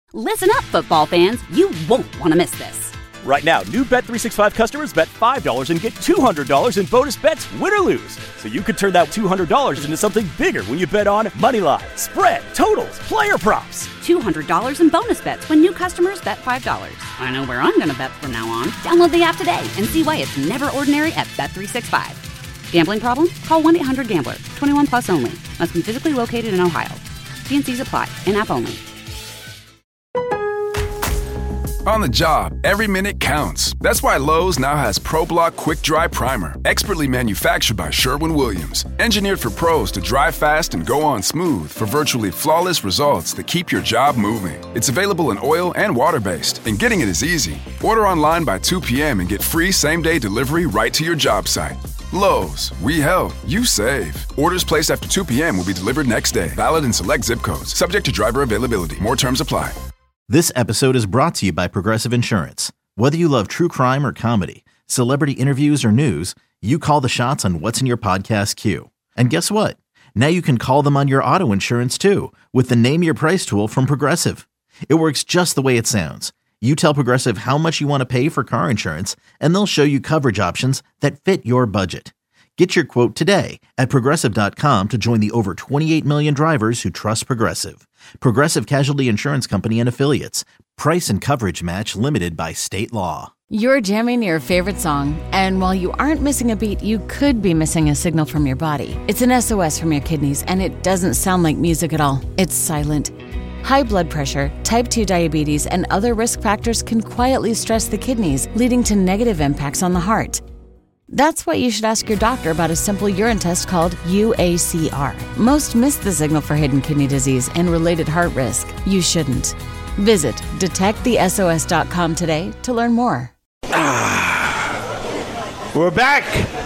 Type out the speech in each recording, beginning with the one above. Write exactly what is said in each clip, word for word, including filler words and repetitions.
Listen up, football fans. You won't want to miss this. Right now, new Bet three sixty-five customers bet five dollars and get two hundred dollars in bonus bets, win or lose. So you could turn that two hundred dollars into something bigger when you bet on money line, spread, totals, player props. two hundred dollars in bonus bets when new customers bet five dollars. I know where I'm going to bet from now on. Download the app today and see why it's never ordinary at Bet three sixty-five. Gambling problem? Call one eight hundred gambler. twenty-one plus only. Must be physically located in Ohio. T and C's apply. In-app only. On the job, every minute counts. That's why Lowe's now has ProBlock Quick Dry Primer, expertly manufactured by Sherwin-Williams. Engineered for pros to dry fast and go on smooth for virtually flawless results that keep your job moving. It's available in oil and water-based, and getting it is easy. Order online by two p.m. and get free same-day delivery right to your job site. Lowe's, we help, you save. Orders placed after two p.m. will be delivered next day. Valid in select zip codes. Subject to driver availability. More terms apply. This episode is brought to you by Progressive Insurance. Whether you love true crime or comedy, celebrity interviews or news, you call the shots on what's in your podcast queue. And guess what? Now you can call them on your auto insurance too with the Name Your Price tool from Progressive. It works just the way it sounds. You tell Progressive how much you want to pay for car insurance, and they'll show you coverage options that fit your budget. Get your quote today at Progressive dot com to join the over twenty-eight million drivers who trust Progressive. Progressive Casualty Insurance Company and Affiliates. Price and coverage match limited by state law. You're jamming your favorite song, and while you aren't missing a beat, you could be missing a signal from your body. It's an S O S from your kidneys, and it doesn't sound like music at all. It's silent. High blood pressure, type two diabetes, and other risk factors can quietly stress the kidneys, leading to negative impacts on the heart. That's why you should ask your doctor about a simple urine test called U A C R. Most miss the signal for hidden kidney disease and related heart risk. You shouldn't. Visit detect the S O S dot com today to learn more. Ah, we're back.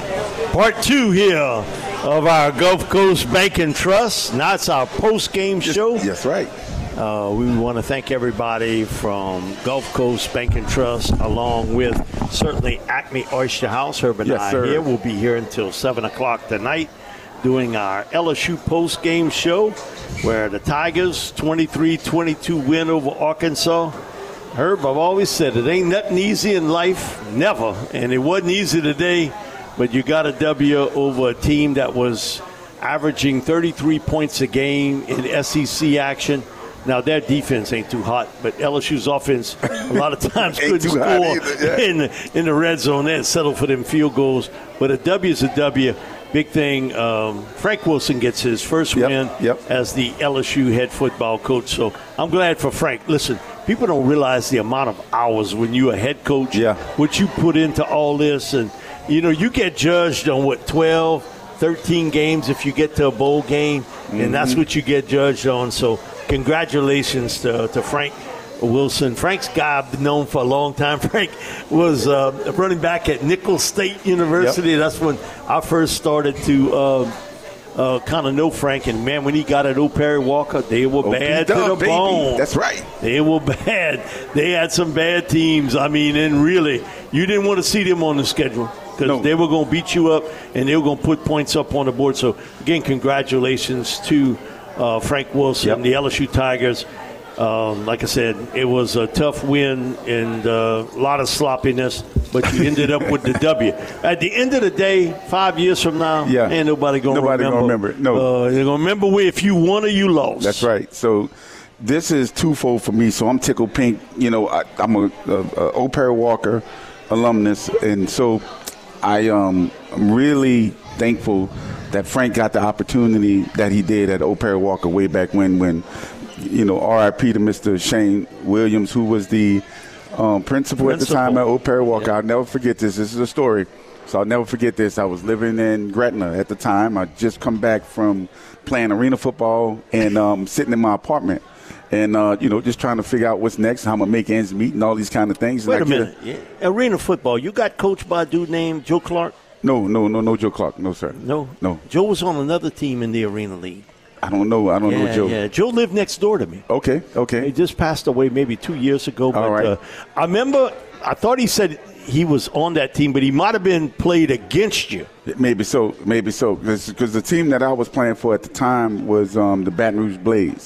Part two here of our Gulf Coast Bank and Trust. Now it's our post-game show. Yes, right. Uh, we want to thank everybody from Gulf Coast Bank and Trust, along with certainly Acme Oyster House. Herb and yes, I sir. here. We'll be here until seven o'clock tonight doing our L S U post-game show where the Tigers twenty-three twenty-two win over Arkansas. Herb, I've always said it ain't nothing easy in life, never. And it wasn't easy today, but you got a W over a team that was averaging thirty-three points a game in S E C action. Now, their defense ain't too hot, but L S U's offense a lot of times couldn't score either, yeah. in, the, in the red zone. They had settled for them field goals. But a W is a W. Big thing, um, Frank Wilson gets his first yep, win yep. as the L S U head football coach. So I'm glad for Frank. Listen, people don't realize the amount of hours when you're a head coach, yeah. what you put into all this. And, you know, you get judged on, what, twelve, thirteen games if you get to a bowl game, mm-hmm. and that's what you get judged on. So congratulations to, to Frank Wilson. Frank's guy I've known for a long time. Frank was uh, running back at Nicholls State University. Yep. That's when I first started to uh, uh, kind of know Frank. And, man, when he got at Old Perry Walker, they were bad to the baby. bone. That's right. They were bad. They had some bad teams. I mean, and really, you didn't want to see them on the schedule because no. they were going to beat you up and they were going to put points up on the board. So, again, congratulations to uh, Frank Wilson, yep. the L S U Tigers. Um, like I said, it was a tough win and uh, a lot of sloppiness, but you ended up with the W. At the end of the day, five years from now, yeah. ain't nobody going to remember. Nobody going to remember. No. Uh, they're going to remember if you won or you lost. That's right. So this is twofold for me. So I'm tickled pink. You know, I, I'm a, a, a Old Perry Walker alumnus, and so I um, I'm really thankful that Frank got the opportunity that he did at Old Perry Walker way back when when – you know, R I P to Mister Shane Williams, who was the um, principal, principal at the time at Old Perry Walker. Yeah. I'll never forget this. This is a story. So I'll never forget this. I was living in Gretna at the time. I just come back from playing arena football and um, sitting in my apartment and, uh, you know, just trying to figure out what's next, how I'm going to make ends meet and all these kind of things. Wait and a minute. A, yeah. Arena football, you got coached by a dude named Joe Clark? No, no, no, no Joe Clark. No, sir. No? No. Joe was on another team in the Arena League. I don't know. I don't yeah, know Joe. Yeah, Joe lived next door to me. Okay, okay. He just passed away maybe two years ago. But, All right. Uh, I remember, I thought he said he was on that team, but he might have been played against you. Maybe so, maybe so. Because the team that I was playing for at the time was um, the Baton Rouge Blaze.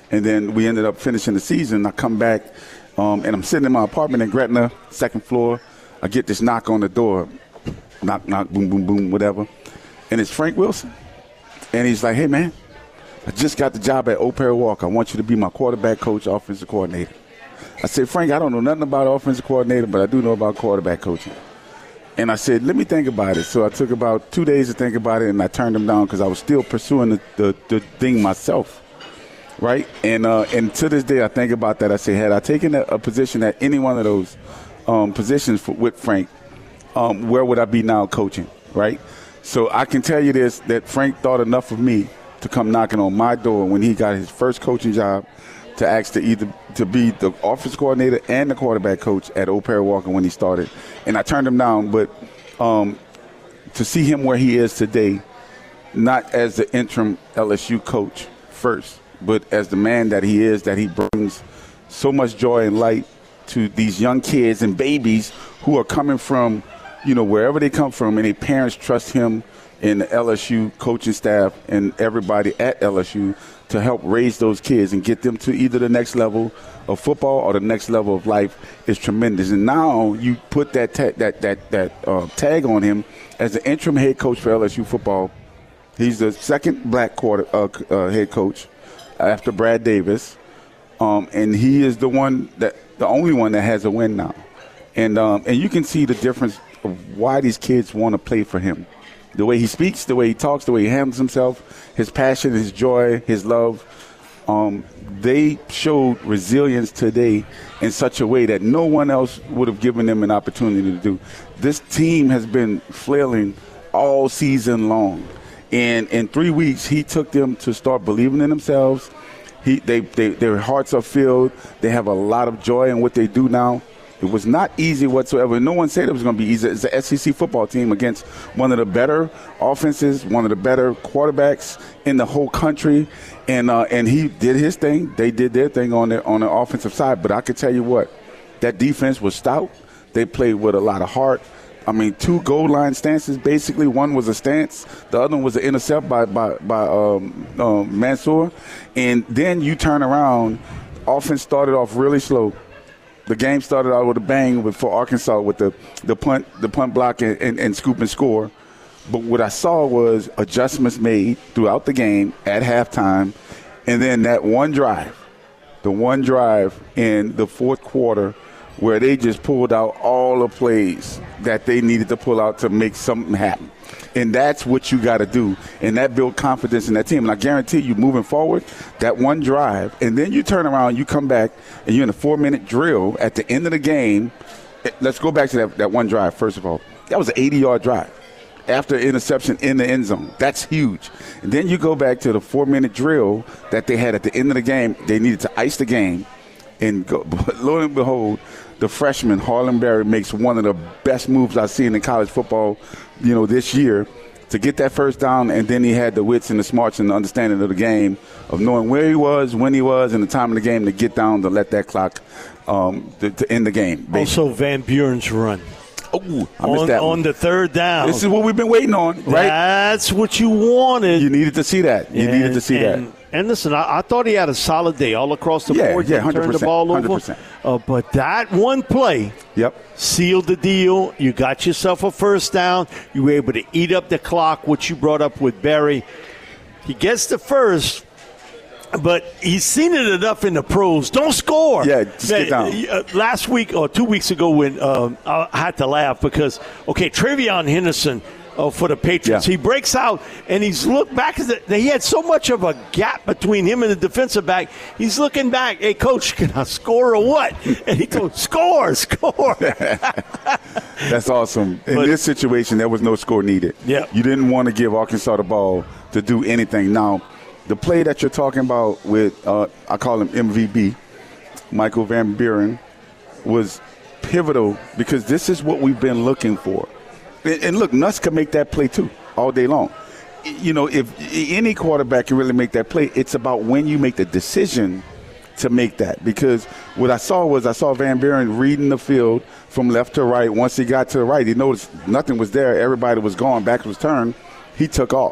And then we ended up finishing the season. I come back, um, and I'm sitting in my apartment in Gretna, second floor. I get this knock on the door. Knock, knock, boom, boom, boom, whatever. And it's Frank Wilson. And he's like, hey, man, I just got the job at O'Perry Walker. I want you to be my quarterback coach, offensive coordinator. I said, Frank, I don't know nothing about offensive coordinator, but I do know about quarterback coaching. And I said, let me think about it. So I took about two days to think about it, and I turned him down because I was still pursuing the, the, the thing myself, right? And uh, and to this day, I think about that. I say, had I taken a, a position at any one of those um, positions for, with Frank, um, where would I be now coaching, right? So I can tell you this, that Frank thought enough of me to come knocking on my door when he got his first coaching job to ask to either to be the offense coordinator and the quarterback coach at O'Perry Walker when he started. And I turned him down, but um, to see him where he is today, not as the interim L S U coach first, but as the man that he is, that he brings so much joy and light to these young kids and babies who are coming from, you know, wherever they come from, and their parents trust him and the L S U coaching staff and everybody at L S U to help raise those kids and get them to either the next level of football or the next level of life is tremendous. And now you put that ta- that that that uh, tag on him as the interim head coach for L S U football. He's the second black quarter uh, uh, head coach after Brad Davis, um, and he is the one that the only one that has a win now. And um, and you can see the difference of why these kids want to play for him. The way he speaks, the way he talks, the way he handles himself, his passion, his joy, his love. Um, they showed resilience today in such a way that no one else would have given them an opportunity to do. This team has been flailing all season long. And in three weeks, he took them to start believing in themselves. He, they, they, their hearts are filled. They have a lot of joy in what they do now. It was not easy whatsoever. No one said it was going to be easy. It's an S E C football team against one of the better offenses, one of the better quarterbacks in the whole country. And uh, and he did his thing. They did their thing on the, on the offensive side. But I can tell you what, that defense was stout. They played with a lot of heart. I mean, two goal line stances, basically. One was a stance. The other one was an intercept by, by, by um, um, Mansour. And then you turn around. Offense started off really slow. The game started out with a bang for Arkansas with the, the punt the punt block and, and, and scoop and score. But what I saw was adjustments made throughout the game at halftime. And then that one drive, the one drive in the fourth quarter where they just pulled out all the plays that they needed to pull out to make something happen. And that's what you got to do. And that built confidence in that team. And I guarantee you, moving forward, that one drive, and then you turn around, you come back, and you're in a four-minute drill at the end of the game. Let's go back to that, that one drive, first of all. That was an eighty-yard drive after interception in the end zone. That's huge. And then you go back to the four-minute drill that they had at the end of the game. They needed to ice the game. And go, lo and behold, the freshman, Harlan Berry, makes one of the best moves I've seen in college football, you know, this year to get that first down. And then he had the wits and the smarts and the understanding of the game, of knowing where he was, when he was, and the time of the game to get down to let that clock um, to, to end the game. Basically. Also, Van Buren's run. Oh, I missed on, that one. On the third down. This is what we've been waiting on, right? That's what you wanted. You needed to see that. You and, needed to see and, that. And listen, I, I thought he had a solid day all across the yeah, board. Yeah, he turned the ball over. one hundred percent. Uh, but that one play yep. sealed the deal. You got yourself a first down. You were able to eat up the clock, which you brought up with Barry. He gets the first, but he's seen it enough in the pros. Don't score. Yeah, just get down. Uh, last week or two weeks ago when um, I had to laugh because, okay, Travion Henderson – Oh, for the Patriots. Yeah. He breaks out, and he's looked back. He had so much of a gap between him and the defensive back. He's looking back. Hey, Coach, can I score or what? And he told, score, score. That's awesome. In but, this situation, there was no score needed. Yeah. You didn't want to give Arkansas the ball to do anything. Now, the play that you're talking about with, uh, I call him M V B, Michael Van Buren, was pivotal because this is what we've been looking for. And look, Nuss can make that play too all day long. You know, if any quarterback can really make that play, it's about when you make the decision to make that. Because what I saw was I saw Van Buren reading the field from left to right. Once he got to the right, he noticed nothing was there. Everybody was gone. Back was turned. He took off.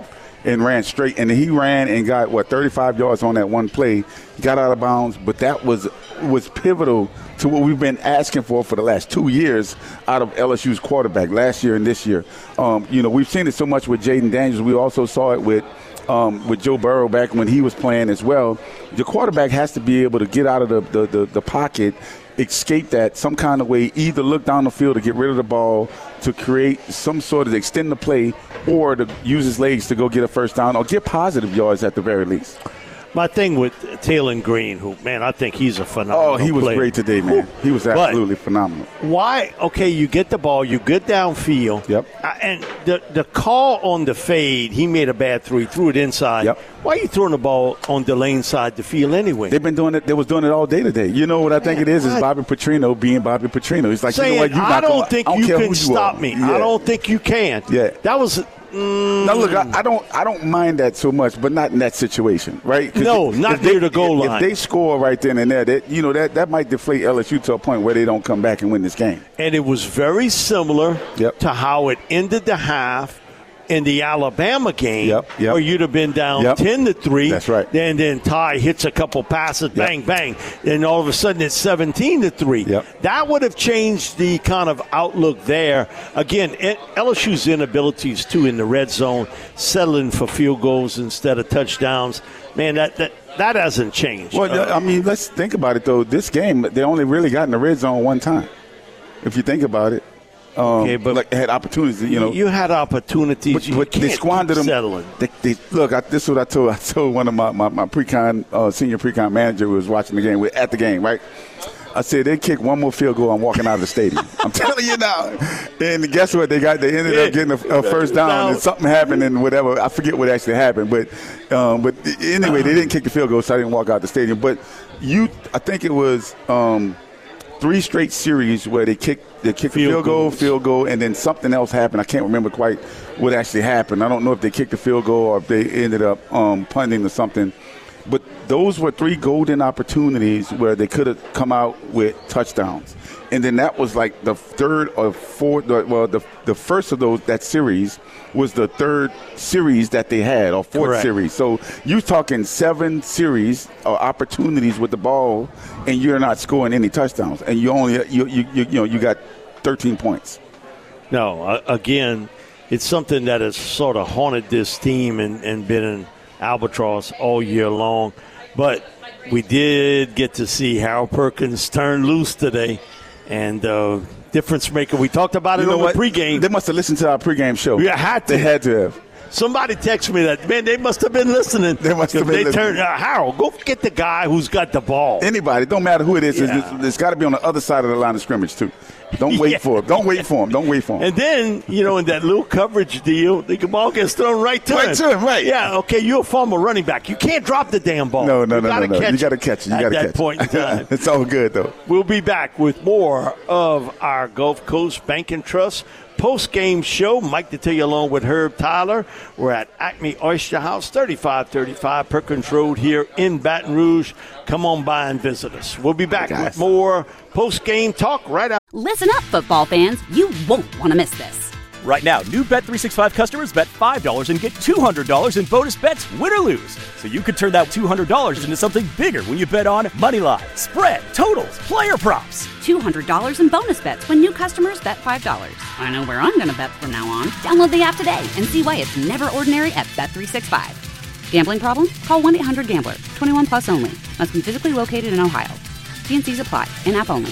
and ran straight. And he ran and got, what, thirty-five yards on that one play. He got out of bounds, but that was was pivotal to what we've been asking for for the last two years out of L S U's quarterback, last year and this year. Um, you know, we've seen it so much with Jaden Daniels. We also saw it with um, with Joe Burrow back when he was playing as well. The quarterback has to be able to get out of the, the, the, the pocket, escape that some kind of way, either look down the field to get rid of the ball, to create some sort of extend the play, or to use his legs to go get a first down or get positive yards at the very least. My thing with Taylor Green, who, man, I think he's a phenomenal Oh, he was player. great today, man. He was absolutely but phenomenal. Why? Okay, you get the ball, you get downfield. Yep. Uh, and the the call on the fade, he made a bad throw. He threw it inside. Yep. Why are you throwing the ball on the lane side the field anyway? They've been doing it. They was doing it all day today. You know what I think Man, it is? Is what? Bobby Petrino being Bobby Petrino. He's like, Saying, you know what? You're I not don't gonna, think I don't you care can who you stop are. me. Yeah. I don't think you can. Yeah. That was. Mm, Now look, I, I don't, I don't mind that so much, but not in that situation, right? No, if, not if near they, the goal if, line. If they score right then and there, that you know that, that might deflate L S U to a point where they don't come back and win this game. And it was very similar Yep. to how it ended the half in the Alabama game, Yep, yep. where you'd have been down Yep. ten to three. That's right. Then then Ty hits a couple passes, bang, bang. And all of a sudden it's seventeen to three. Yep. That would have changed the kind of outlook there. Again, it, L S U's inabilities, too, in the red zone, settling for field goals instead of touchdowns. Man, that that, that hasn't changed. Well, Uh, I mean, let's think about it, though. This game, they only really got in the red zone one time, if you think about it. Um, Okay, but- like, had opportunities, you know. you had opportunities. But, you but can't they squandered keep them. settling. They, they, look, I, this is what I told. I told one of my my, my pre-con uh, senior pre-con manager who was watching the game with, at the game, right? I said they kick one more field goal. I'm walking out of the stadium. I'm telling you now. And guess what? They got. They ended up getting a, a first down, and something happened, and whatever. I forget what actually happened, but um, but anyway, they didn't kick the field goal, so I didn't walk out the stadium. But you, I think it was. Um, Three straight series where they kicked they kicked Field the field goal, goals. field goal, and then something else happened. I can't remember quite what actually happened. I don't know if they kicked the field goal or if they ended up um, punting or something. But those were three golden opportunities where they could have come out with touchdowns. And then that was like the third or fourth, well, the the first of those, that series, was the third series that they had, or fourth Correct. series. So you're talking seven series or opportunities with the ball, and you're not scoring any touchdowns. And you only, you you you, you know, you got thirteen points. No, uh, again, it's something that has sort of haunted this team and, and been an albatross all year long. But we did get to see Harold Perkins turn loose today, and uh, difference maker. We talked about it You know on what? the pregame. They must have listened to our pregame show. Yeah, had to. They had to have. Somebody texted me that, man, they must have been listening. They must have been They listening. turned, uh, Harold, go get the guy who's got the ball. Anybody, don't matter who it is. Yeah. It's, it's got to be on the other side of the line of scrimmage too. Don't wait Yeah. for him. Don't wait for him. Don't wait for him. And then, you know, in that little coverage deal, the ball gets thrown right to Right him. to him, right. Yeah, okay, you're a former running back. You can't drop the damn ball. no, no, you no, gotta no, no. Catch You got to catch it. You at got to that catch point in it. time. It's all good though. We'll be back with more of our Gulf Coast Bank and Trust post-game show. Mike Detillier along with Herb Tyler. We're at Acme Oyster House, thirty-five thirty-five Perkins Road here in Baton Rouge. Come on by and visit us. We'll be back Hey, guys. with more post-game talk right after. Listen up, football fans. You won't want to miss this. Right now, new Bet three sixty-five customers bet five dollars and get two hundred dollars in bonus bets, win or lose. So you could turn that two hundred dollars into something bigger when you bet on money line, spread, totals, player props. two hundred dollars in bonus bets when new customers bet five dollars. I know where I'm going to bet from now on. Download the app today and see why it's never ordinary at Bet three sixty-five. Gambling problem? Call one eight hundred gambler. twenty-one plus only. Must be physically located in Ohio. T and C's apply. In-app only.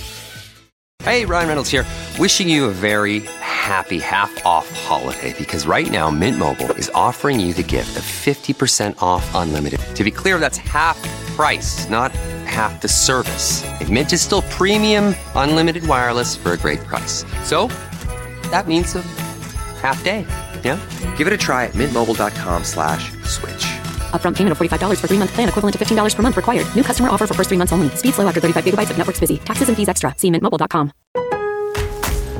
Hey, Ryan Reynolds here. Wishing you a very happy half-off holiday, because right now Mint Mobile is offering you the gift of fifty percent off unlimited. To be clear, that's half price, not half the service. And Mint is still premium unlimited wireless for a great price. So that means a half day, yeah? Give it a try at mintmobile.com slash switch. Upfront payment of forty-five dollars for three-month plan equivalent to fifteen dollars per month required. New customer offer for first three months only. Speed slow after thirty-five gigabytes if network's busy. Taxes and fees extra. See mint mobile dot com.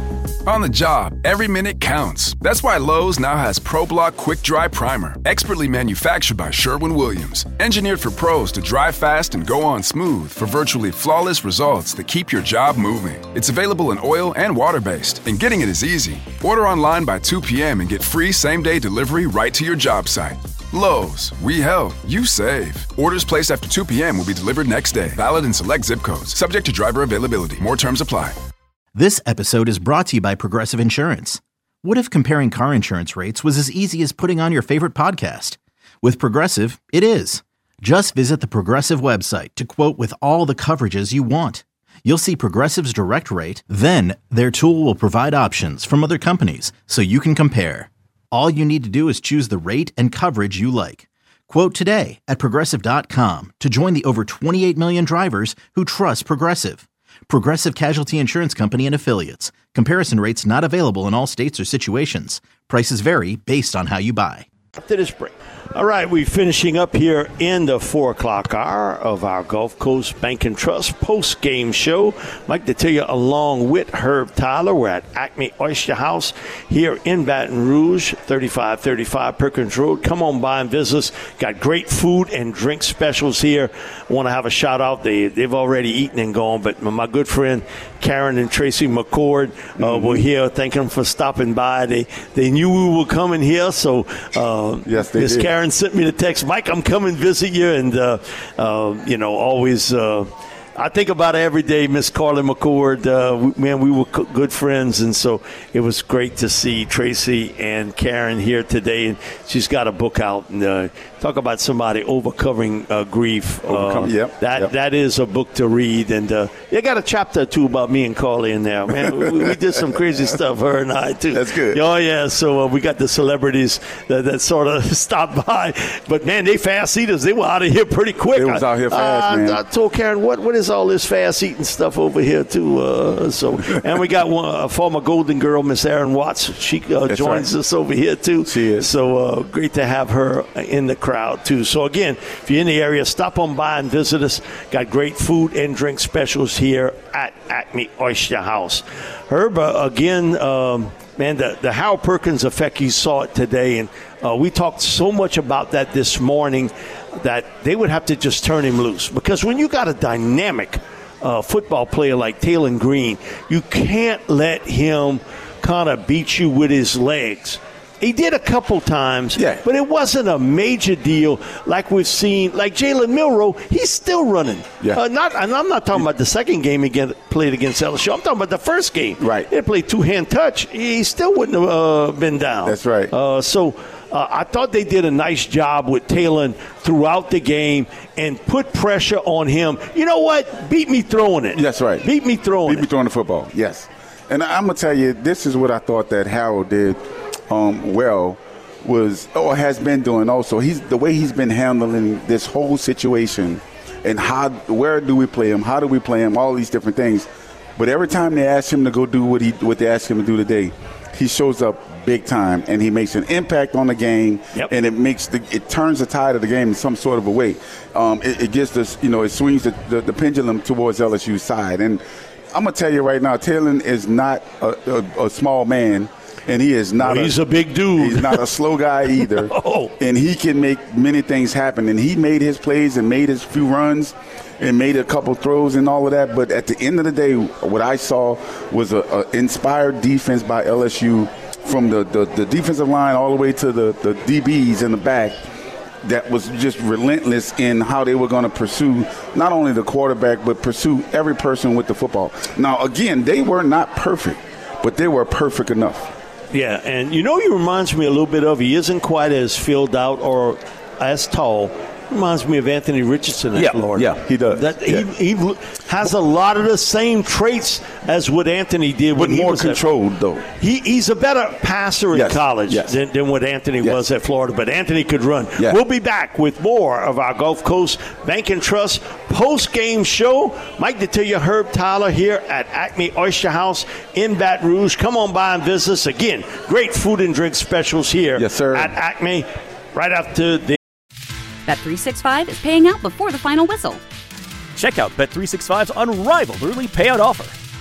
On the job, every minute counts. That's why Lowe's now has ProBlock Quick Dry Primer, expertly manufactured by Sherwin-Williams. Engineered for pros to dry fast and go on smooth for virtually flawless results that keep your job moving. It's available in oil and water-based, and getting it is easy. Order online by two p.m. and get free same-day delivery right to your job site. Lowe's, we help, you save. Orders placed after two p.m. will be delivered next day. Valid in select zip codes. Subject to driver availability. More terms apply. This episode is brought to you by Progressive Insurance. What if comparing car insurance rates was as easy as putting on your favorite podcast? With Progressive, it is. Just visit the Progressive website to quote with all the coverages you want. You'll see Progressive's direct rate, then their tool will provide options from other companies so you can compare. All you need to do is choose the rate and coverage you like. Quote today at Progressive dot com to join the over twenty-eight million drivers who trust Progressive. Progressive Casualty Insurance Company and Affiliates. Comparison rates not available in all states or situations. Prices vary based on how you buy. After this break. All right, we're finishing up here in the four o'clock hour of our Gulf Coast Bank and Trust post-game show. Mike Detillier along with Herb Tyler. We're at Acme Oyster House here in Baton Rouge, thirty-five thirty-five Perkins Road. Come on by and visit us. Got great food and drink specials here. I want to have a shout out. They, they've already eaten and gone, but my good friend Karen and Tracy McCord uh, mm-hmm. were here. Thank them for stopping by. They they knew we were coming here, so uh, yes, they Miss did. Karen sent me the text, Mike, I'm coming visit you, and uh, uh, you know, always. Uh, I think about it every day, Miss Carly McCord. Uh, we, man, we were co- good friends, and so it was great to see Tracy and Karen here today. And she's got a book out, and uh, talk about somebody overcoming uh, grief. Overcome, uh, yep, that yep. that is a book to read, and uh, they got a chapter or two about me and Carly in there. Man, we, we did some crazy stuff, her and I too. That's good. Oh yeah, so uh, we got the celebrities that, that sort of stopped by, but man, they fast eaters. They were out of here pretty quick. They was out here fast, uh, man. I told Karen, what what is all this fast eating stuff over here too? Uh, so, and we got one a former Golden Girl, Miss Erin Watts. She uh, joins right. us over here too. She is. So uh, great to have her in the crowd too. So again, if you're in the area, stop on by and visit us. Got great food and drink specials here at Acme Oyster House. Herb, uh, again, um, man, the, the Hal Perkins effect, you saw it today, and uh, we talked so much about that this morning that they would have to just turn him loose. Because when you got a dynamic uh, football player like Taylon Green, you can't let him kind of beat you with his legs. He did a couple times, yeah. but it wasn't a major deal like we've seen. Like Jalen Milroe, he's still running. Yeah. Uh, not, and I'm not talking about the second game he get, played against L S U. I'm talking about the first game. Right. They played two-hand touch. He still wouldn't have uh, been down. That's right. Uh, so uh, I thought they did a nice job with Taylon throughout the game and put pressure on him. You know what? Beat me throwing it. That's right. Beat me throwing Beat it. me throwing the football, yes. And I'm going to tell you, this is what I thought that Harold did um, well was or has been doing also. He's the way he's been handling this whole situation and how where do we play him, how do we play him, all these different things. But every time they ask him to go do what he what they ask him to do today, he shows up big time and he makes an impact on the game. Yep. And it makes the it turns the tide of the game in some sort of a way. Um, it, it gets this, you know, it swings the, the, the pendulum towards L S U's side. And I'm gonna tell you right now, Taylon is not a, a, a small man. And he is not. Well, he's a, a big dude. He's not a slow guy either. No. And he can make many things happen. And he made his plays and made his few runs and made a couple throws and all of that. But at the end of the day, what I saw was a, a inspired defense by L S U from the, the, the defensive line all the way to the, the D Bs in the back. That was just relentless in how they were going to pursue not only the quarterback, but pursue every person with the football. Now, again, they were not perfect, but they were perfect enough. Yeah, and you know he reminds me a little bit of, he isn't quite as filled out or as tall. Reminds me of Anthony Richardson at yeah, Florida. Yeah, he does. That, yeah. he, he has a lot of the same traits as what Anthony did. But when he more was controlled, at, though. He, he's a better passer in yes, college yes. than, than what Anthony yes. was at Florida. But Anthony could run. Yeah. We'll be back with more of our Gulf Coast Bank and Trust post-game show. Mike Detillier, Herb Tyler here at Acme Oyster House in Baton Rouge. Come on by and visit us. Again, great food and drink specials here yes, sir. at Acme right after the Bet three sixty-five is paying out before the final whistle. Check out Bet three sixty-five's unrivaled early payout offer.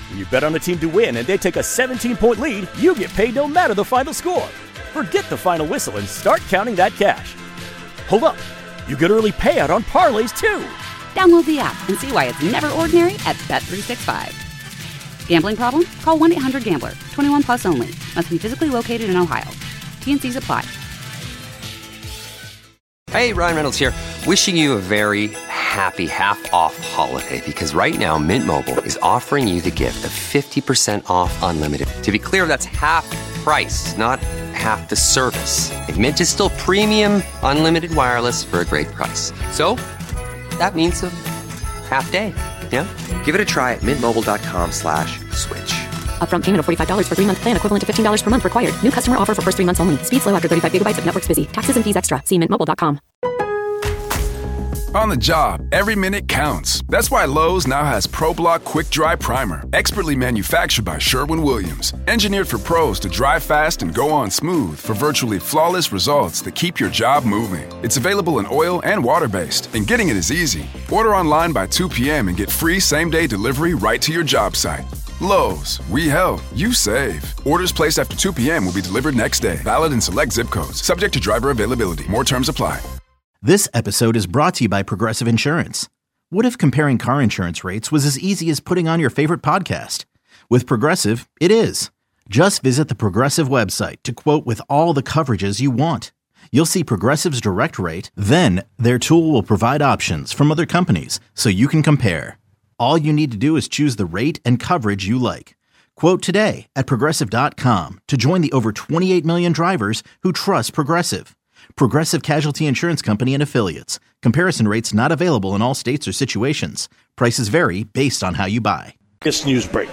When you bet on a team to win and they take a seventeen-point lead, you get paid no matter the final score. Forget the final whistle and start counting that cash. Hold up. You get early payout on parlays, too. Download the app and see why it's never ordinary at Bet three sixty-five. Gambling problem? Call one eight hundred gambler. twenty-one plus only. Must be physically located in Ohio. T N Cs apply. Hey, Ryan Reynolds here. Wishing you a very happy half-off holiday because right now Mint Mobile is offering you the gift of fifty percent off unlimited. To be clear, that's half price, not half the service. And Mint is still premium unlimited wireless for a great price. So that means a half day. Yeah? Give it a try at mintmobile.com slash switch. Upfront payment of forty-five dollars for three-month plan equivalent to fifteen dollars per month required. New customer offer for first three months only. Speed slow after thirty-five gigabytes if network's busy. Taxes and fees extra. See mint mobile dot com. On the job, every minute counts. That's why Lowe's now has ProBlock Quick Dry Primer, expertly manufactured by Sherwin-Williams. Engineered for pros to dry fast and go on smooth for virtually flawless results that keep your job moving. It's available in oil and water-based, and getting it is easy. Order online by two p.m. and get free same-day delivery right to your job site. Lowe's, we help, you save. Orders placed after two p.m. will be delivered next day. Valid in select zip codes. Subject to driver availability. More terms apply. This episode is brought to you by Progressive Insurance. What if comparing car insurance rates was as easy as putting on your favorite podcast? With Progressive, it is. Just visit the Progressive website to quote with all the coverages you want. You'll see Progressive's direct rate, then their tool will provide options from other companies so you can compare. All you need to do is choose the rate and coverage you like. Quote today at Progressive dot com to join the over twenty-eight million drivers who trust Progressive. Progressive Casualty Insurance Company and Affiliates. Comparison rates not available in all states or situations. Prices vary based on how you buy. This news break.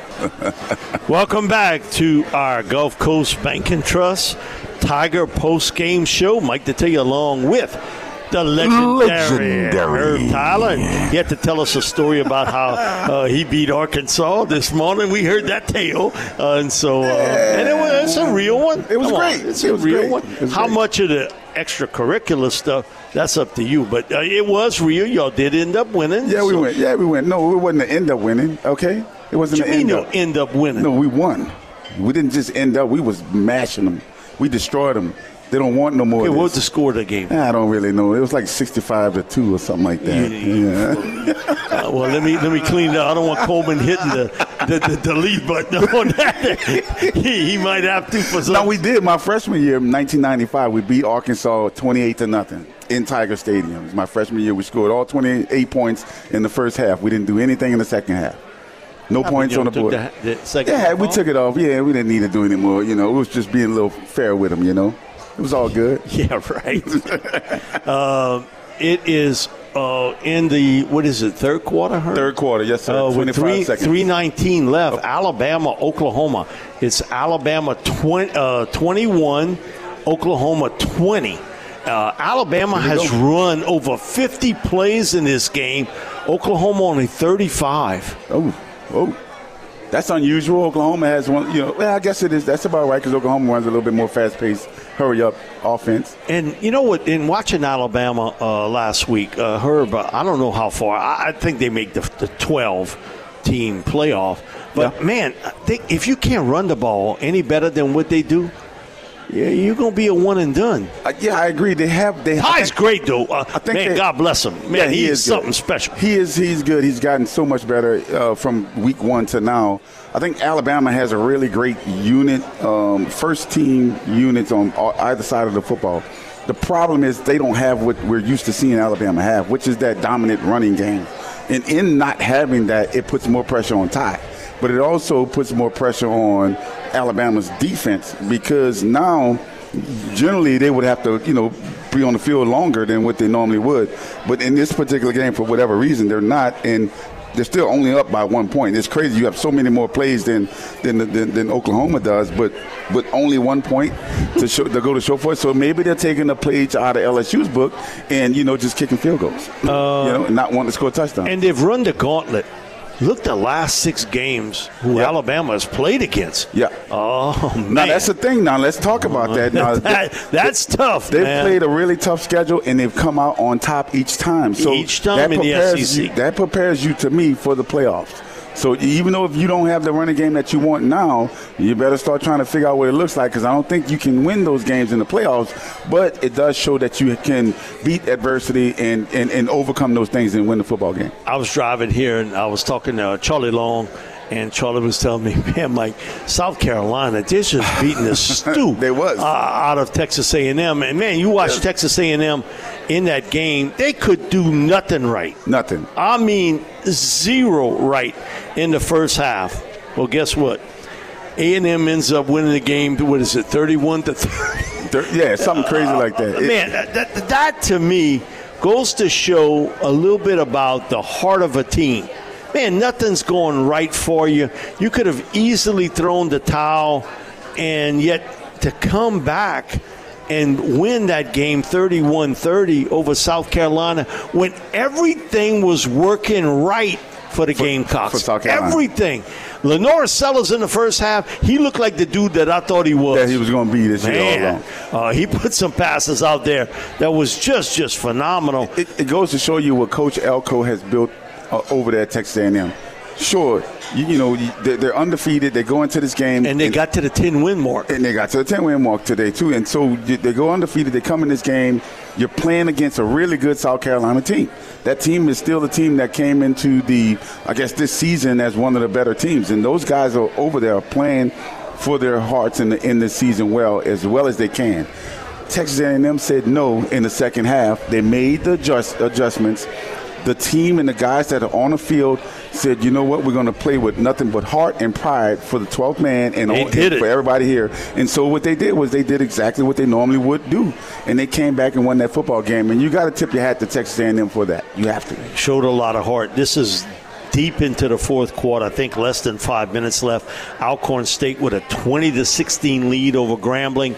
Welcome back to our Gulf Coast Bank and Trust Tiger post-game show. Mike Detillier along with the legendary, legendary. Herb Tyler. He had to tell us a story about how uh, he beat Arkansas this morning. We heard that tale. Uh, and so, uh, and it was it's a real one. It was Come great. On, it's it a was real great. one. How great. Much of the extracurricular stuff, that's up to you. But uh, it was real. Y'all did end up winning. Yeah, so. we went. Yeah, we went. No, it wasn't to end up winning, okay? It wasn't what to end up. What end up winning? No, we won. We didn't just end up. We was mashing them. We destroyed them. They don't want no more. Okay, of what was the score of the game? I don't really know. It was like sixty-five to two or something like that. Yeah. yeah. uh, well, let me let me clean it up. I don't want Coleman hitting the the, the delete button on that. he, he might have to for some. No, we did. My freshman year, nineteen ninety-five, we beat Arkansas twenty-eight to nothing in Tiger Stadium. My freshman year, we scored all twenty-eight points in the first half. We didn't do anything in the second half. No I points mean, on the board. The, the second yeah, we took it off. Yeah, we didn't need to do anymore. You know, it was just being a little fair with them. You know. It was all good. Yeah, right. uh, it is uh, in the, what is it, third quarter? Herb? Third quarter, yes, sir. Uh, with three, seconds. three nineteen left. Oh. Alabama, Oklahoma. It's Alabama twenty, uh, twenty-one, Oklahoma twenty. Uh, Alabama has go. run over fifty plays in this game. Oklahoma only thirty-five. Oh, oh. That's unusual. Oklahoma has one, you know, well, I guess it is. That's about right because Oklahoma runs a little bit more fast-paced, hurry-up offense. And you know what? In watching Alabama uh, last week, uh, Herb, uh, I don't know how far. I, I think they make the, the twelve-team playoff. But, yeah. man, I think if you can't run the ball any better than what they do, yeah, you're going to be a one and done. Uh, yeah, I agree. They have. They Ty's great, though. Uh, I think man, they, God bless him. Man, yeah, he, he is, is something special. He is. He's good. He's gotten so much better uh, from week one to now. I think Alabama has a really great unit, um, first team units on either side of the football. The problem is they don't have what we're used to seeing Alabama have, which is that dominant running game. And in not having that, it puts more pressure on Ty. But it also puts more pressure on Alabama's defense because now generally they would have to, you know, be on the field longer than what they normally would. But in this particular game, for whatever reason, they're not. And they're still only up by one point. It's crazy. You have so many more plays than than than, than Oklahoma does, but but only one point to show, to go to show for it. So maybe they're taking a page out of L S U's book and, you know, just kicking field goals, uh, you know, and not wanting to score a touchdown. And they've run the gauntlet. Look, the last six games who yep. Alabama has played against. Yeah. Oh, man. Now, that's the thing. Now, let's talk about that. Now, that, that's they, tough, They've man. played a really tough schedule, and they've come out on top each time. So each time that in the prepares S E C. You, that prepares you, to me, for the playoffs. So even though if you don't have the running game that you want now, you better start trying to figure out what it looks like, because I don't think you can win those games in the playoffs, but it does show that you can beat adversity and, and, and overcome those things and win the football game. I was driving here, and I was talking to Charlie Long, and Charlie was telling me, man, Mike, South Carolina, they're just beating the stew they was. Uh, out of Texas A and M. And, man, you watch yeah. Texas A and M in that game, they could do nothing right. Nothing. I mean, zero right in the first half. Well, guess what? A and M ends up winning the game, what is it, thirty-one to thirty? Yeah, something crazy uh, like that. Uh, man, that, that, that to me goes to show a little bit about the heart of a team. Man, nothing's going right for you. You could have easily thrown the towel, and yet to come back and win that game thirty-one thirty over South Carolina when everything was working right for the for, Gamecocks. For South Carolina. Everything. Lenore Sellers in the first half, he looked like the dude that I thought he was. That he was going to be this Man, year all along. Uh, he put some passes out there that was just, just phenomenal. It, it goes to show you what Coach Elko has built uh, over there at Texas A and M. Sure, you, you know, they're, they're undefeated. They go into this game. And they and, got to the ten-win mark. And they got to the ten-win mark today, too. And so they go undefeated. They come in this game. You're playing against a really good South Carolina team. That team is still the team that came into the, I guess, this season as one of the better teams. And those guys are over there playing for their hearts in the in this season well, as well as they can. Texas A and M said no in the second half. They made the adjust, adjustments. The team and the guys that are on the field said, you know what, we're going to play with nothing but heart and pride for the twelfth man and, all, and for everybody here. And so what they did was they did exactly what they normally would do. And they came back and won that football game. And you got to tip your hat to Texas A and M for that. You have to. Showed a lot of heart. This is deep into the fourth quarter. I think less than five minutes left. Alcorn State with a twenty to sixteen lead over Grambling.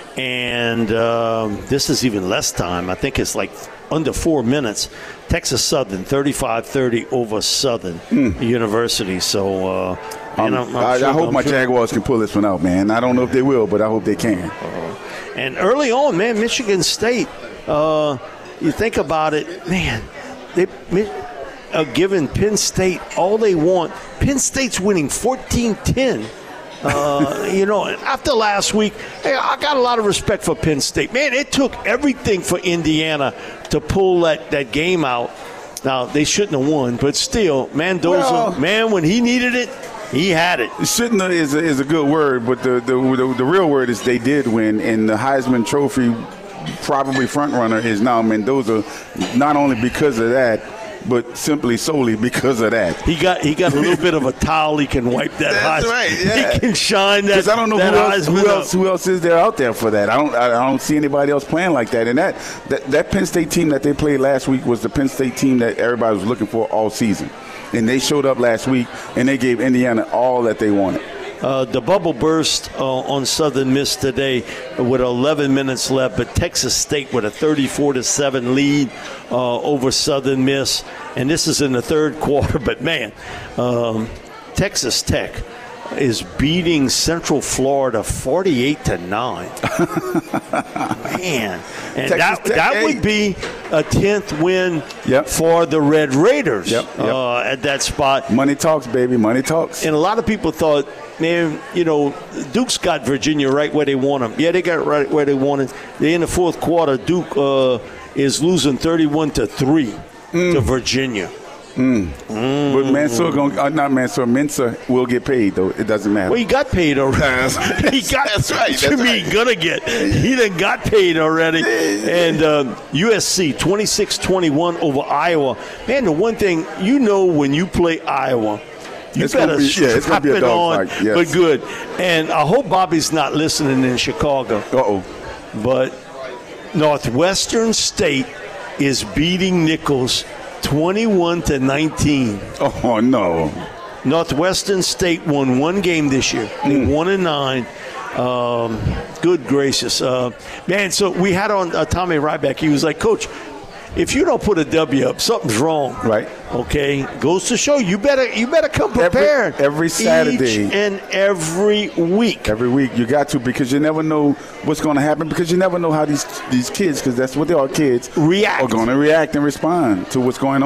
And um, this is even less time. I think it's like under four minutes. Texas Southern, thirty-five thirty over Southern mm. University. So, uh, man, um, I'm, I'm I, sure, I hope I'm my sure. Jaguars can pull this one out, man. I don't know if they will, but I hope they can. Uh, and early on, man, Michigan State, uh, you think about it, man, they are giving Penn State all they want. Penn State's winning fourteen ten. Uh, you know, after last week, hey, I got a lot of respect for Penn State. Man, it took everything for Indiana to pull that, that game out. Now, they shouldn't have won, but still, Mendoza, well, man, when he needed it, he had it. Shouldn't have is a, is a good word, but the, the, the, the real word is they did win, and the Heisman Trophy probably front runner is now Mendoza, not only because of that, but simply solely because of that. He got he got a little bit of a towel he can wipe that. That's Heisman. right. Yeah. He can shine that. Because I don't know that who else, who else up. who else is there out there for that. I don't I don't see anybody else playing like that. And that, that that Penn State team that they played last week was the Penn State team that everybody was looking for all season. And they showed up last week and they gave Indiana all that they wanted. Uh, the bubble burst uh, on Southern Miss today with eleven minutes left, but Texas State with a thirty-four to seven lead uh, over Southern Miss, and this is in the third quarter. But man, um, Texas Tech is beating Central Florida forty-eight to nine. Man, and that, Tech, that hey. would be a tenth win yep. for the Red Raiders yep, yep. Uh, at that spot. Money talks, baby. Money talks. And a lot of people thought, man, you know, Duke's got Virginia right where they want them. Yeah, they got it right where they want it. They in the fourth quarter. Duke uh, is losing thirty-one to three mm. to Virginia. Mm. Mm. But Mansour, gonna, uh, not Mansour, Mensah will get paid, though. It doesn't matter. Well, he got paid already. he got, that's right. That's to right. me, gonna get. He done got paid already. And um, U S C, twenty-six twenty-one over Iowa. Man, the one thing, you know when you play Iowa, you it's better be, yeah, it's strap be a it on, fight. Yes. but good. And I hope Bobby's not listening in Chicago. Uh-oh. But Northwestern State is beating Nichols twenty-one to nineteen. Oh, no. Northwestern State won one game this year. They mm. won and nine. Um, good gracious. Uh, man, so we had on uh, Tommy Ryback. He was like, Coach, if you don't put a W up, something's wrong. Right. Okay. Goes to show you better you better come prepared. Every, every Saturday. Each and every week. Every week. You got to, because you never know what's going to happen, because you never know how these these kids, because that's what they are, kids, react. are going to react and respond to what's going on.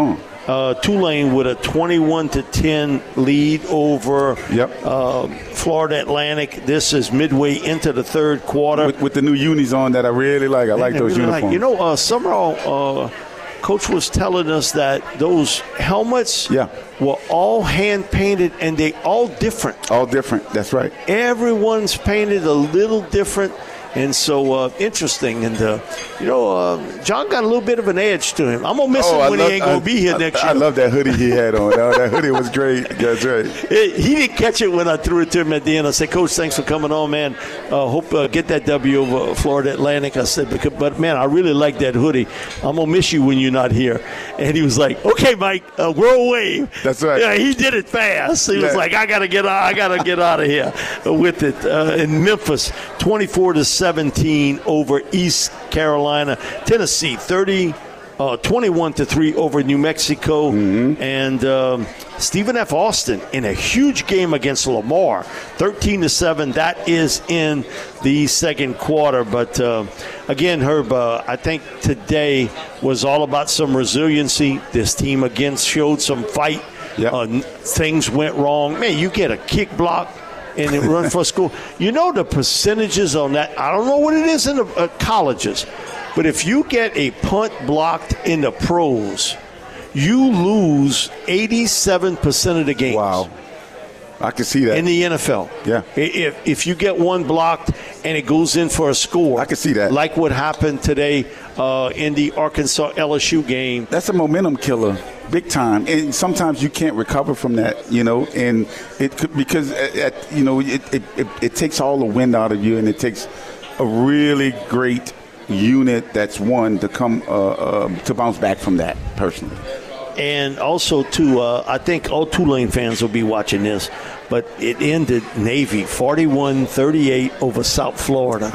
Uh, Tulane with a twenty-one to ten lead over yep. uh, Florida Atlantic. This is midway into the third quarter. With, with the new unis on that I really like. I like I those really uniforms. Like. You know, uh, Summerall, uh, Coach was telling us that those helmets yeah. were all hand-painted, and they all different. All different. That's right. Everyone's painted a little different. And so, uh, interesting. And, uh, you know, uh, John got a little bit of an edge to him. I'm going to miss oh, him when love, he ain't going to be here I, next I, year. I love that hoodie he had on. That, that hoodie was great. That's right. It, he didn't catch it when I threw it to him at the end. I said, Coach, thanks for coming on, man. Uh, hope uh, get that W over Florida Atlantic. I said, because, but, man, I really like that hoodie. I'm going to miss you when you're not here. And he was like, okay, Mike, uh, world wave. That's right. Yeah, he did it fast. He yeah. was like, I got to get out. I got to get out of here with it. Uh, in Memphis, twenty-four to seventeen over East Carolina. Tennessee, thirty, uh, twenty-one to three over New Mexico. Mm-hmm. And um, Stephen F. Austin in a huge game against Lamar, thirteen to seven. That is in the second quarter. But uh, again, Herb, uh, I think today was all about some resiliency. This team again showed some fight. Yep. Uh, things went wrong. Man, you get a kick block and it run for school. You know the percentages on that. I don't know what it is in the uh, colleges, but if you get a punt blocked in the pros, you lose eighty-seven percent of the games. Wow. I can see that. In the N F L. Yeah. If, if you get one blocked and it goes in for a score. I can see that. Like what happened today uh, in the Arkansas L S U game. That's a momentum killer, big time. And sometimes you can't recover from that, you know, and it could, because, at, at, you know, it, it, it, it takes all the wind out of you, and it takes a really great unit that's one to come uh, uh, to bounce back from that personally. And also, too, uh, I think all Tulane fans will be watching this, but it ended Navy forty-one thirty-eight over South Florida.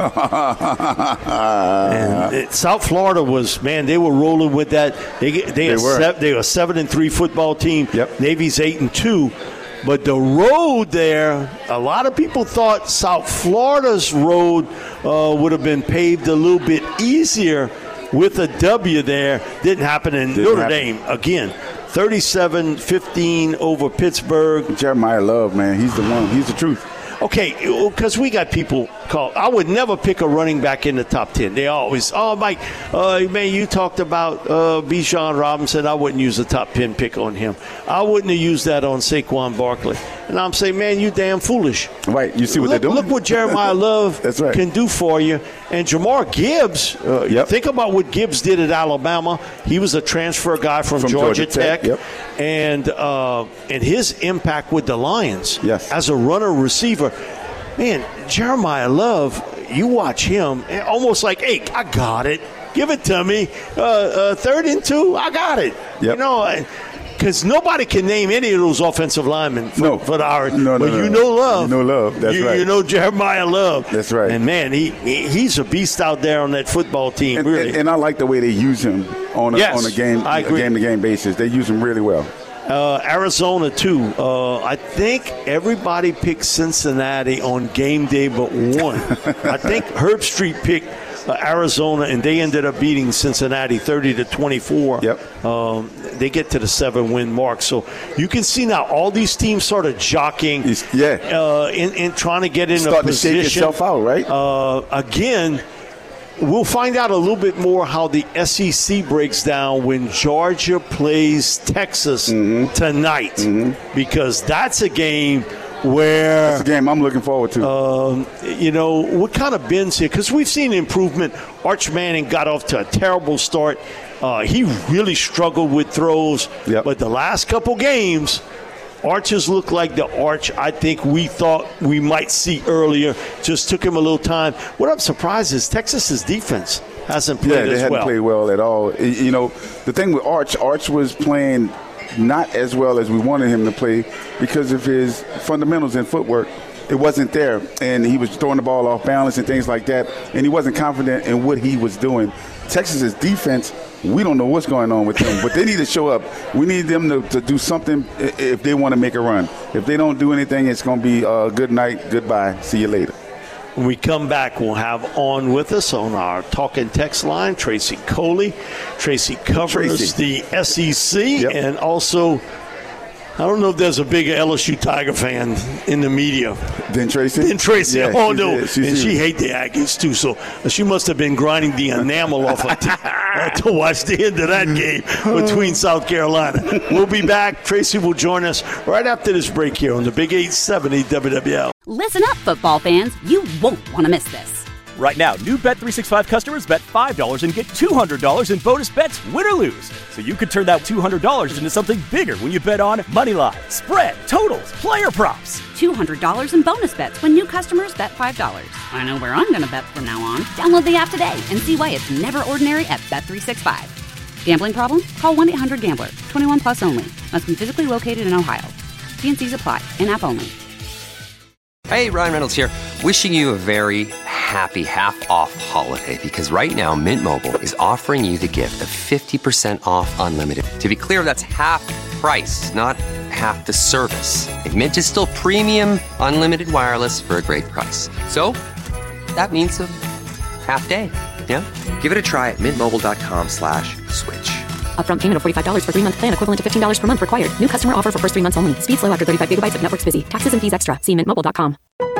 and it, South Florida was, man, they were rolling with that. They they, they, were. Se- they were a seven and three football team. Yep. Navy's eight and two. But the road there, a lot of people thought South Florida's road uh, would have been paved a little bit easier with a W there. Didn't happen in Didn't Notre happen. Dame. Again, thirty-seven fifteen over Pittsburgh. Jeremiah Love, man, he's the one. He's the truth. Okay, because we got people call. I would never pick a running back in the top ten. They always, oh, Mike, uh, man, you talked about uh, Bijan Robinson. I wouldn't use a top ten pick on him. I wouldn't have used that on Saquon Barkley. And I'm saying, man, you damn foolish. Right, you see what look, they're doing? Look what Jeremiah Love That's right. can do for you. And Jamar Gibbs, uh, Yep. think about what Gibbs did at Alabama. He was a transfer guy from, From Georgia, Georgia Tech, Tech. yep. And, uh, and his impact with the Lions Yes. as a runner-receiver. Man, Jeremiah Love, you watch him, almost like, hey, I got it. Give it to me. Uh, uh, third and two, I got it. Yep. You know, because nobody can name any of those offensive linemen for, No. for the Irish. No, no, but no, you no. know Love. You know Love. That's you, right. You know Jeremiah Love. That's right. And, man, he, he he's a beast out there on that football team, And, really. and, and I like the way they use him on a, Yes, on a game I a agree. game-to-game basis. They use him really well. Uh, Arizona, too. Uh, I think everybody picked Cincinnati on game day but one. I think Herb Street picked uh, Arizona, and they ended up beating Cincinnati thirty to twenty-four. Yep. Um, they get to the seven-win mark. So you can see now all these teams sort of jockeying It's- yeah. uh, in, in trying to get in a Starting to position. shake itself out, right? Uh, again, we'll find out a little bit more how the S E C breaks down when Georgia plays Texas Mm-hmm. tonight, because that's a game where That's a game I'm looking forward to. um, you know, what kind of bends here? Because we've seen improvement. Arch Manning got off to a terrible start. Uh, he really struggled with throws. Yep. But the last couple games, Arch has looked like the Arch I think we thought we might see earlier. Just took him a little time. What I'm surprised is Texas's defense hasn't played yeah, they as hadn't well. played well at all. Y- You know, the thing with Arch, Arch was playing not as well as we wanted him to play because of his fundamentals and footwork. It wasn't there, and he was throwing the ball off balance and things like that, and he wasn't confident in what he was doing. Texas's defense, we don't know what's going on with them, but they need to show up. We need them to, to do something i- if they want to make a run. If they don't do anything, it's going to be uh, good night, goodbye, see you later. When we come back, we'll have on with us on our talk and text line, Tracy Coley. Tracy covers Tracy. the S E C Yep. and also, I don't know if there's a bigger L S U Tiger fan in the media. Then Tracy? Then Tracy. Yeah, oh, she's no. it. She's and she it. hate the Aggies, too. So she must have been grinding the enamel off her teeth uh, to watch the end of that game between South Carolina. We'll be back. Tracy will join us right after this break here on the Big eight seventy W W L. Listen up, football fans. You won't want to miss this. Right now, new Bet three sixty-five customers bet five dollars and get two hundred dollars in bonus bets, win or lose. So you could turn that two hundred dollars into something bigger when you bet on Moneyline, spread, totals, player props. two hundred dollars in bonus bets when new customers bet five dollars. I know where I'm going to bet from now on. Download the app today and see why it's never ordinary at Bet three sixty-five. Gambling problem? Call one eight hundred gambler. twenty-one plus only. Must be physically located in Ohio. T N Cs apply. In-app only. Hey, Ryan Reynolds here. Wishing you a very happy half-off holiday because right now Mint Mobile is offering you the gift of fifty percent off unlimited. To be clear, that's half price, not half the service. And Mint is still premium unlimited wireless for a great price. So that means a half day, yeah? Give it a try at mintmobile.com slash switch. Upfront payment of forty-five dollars for three-month plan equivalent to fifteen dollars per month required. New customer offer for first three months only. Speed slow after thirty-five gigabytes if network's busy. Taxes and fees extra. See mint mobile dot com.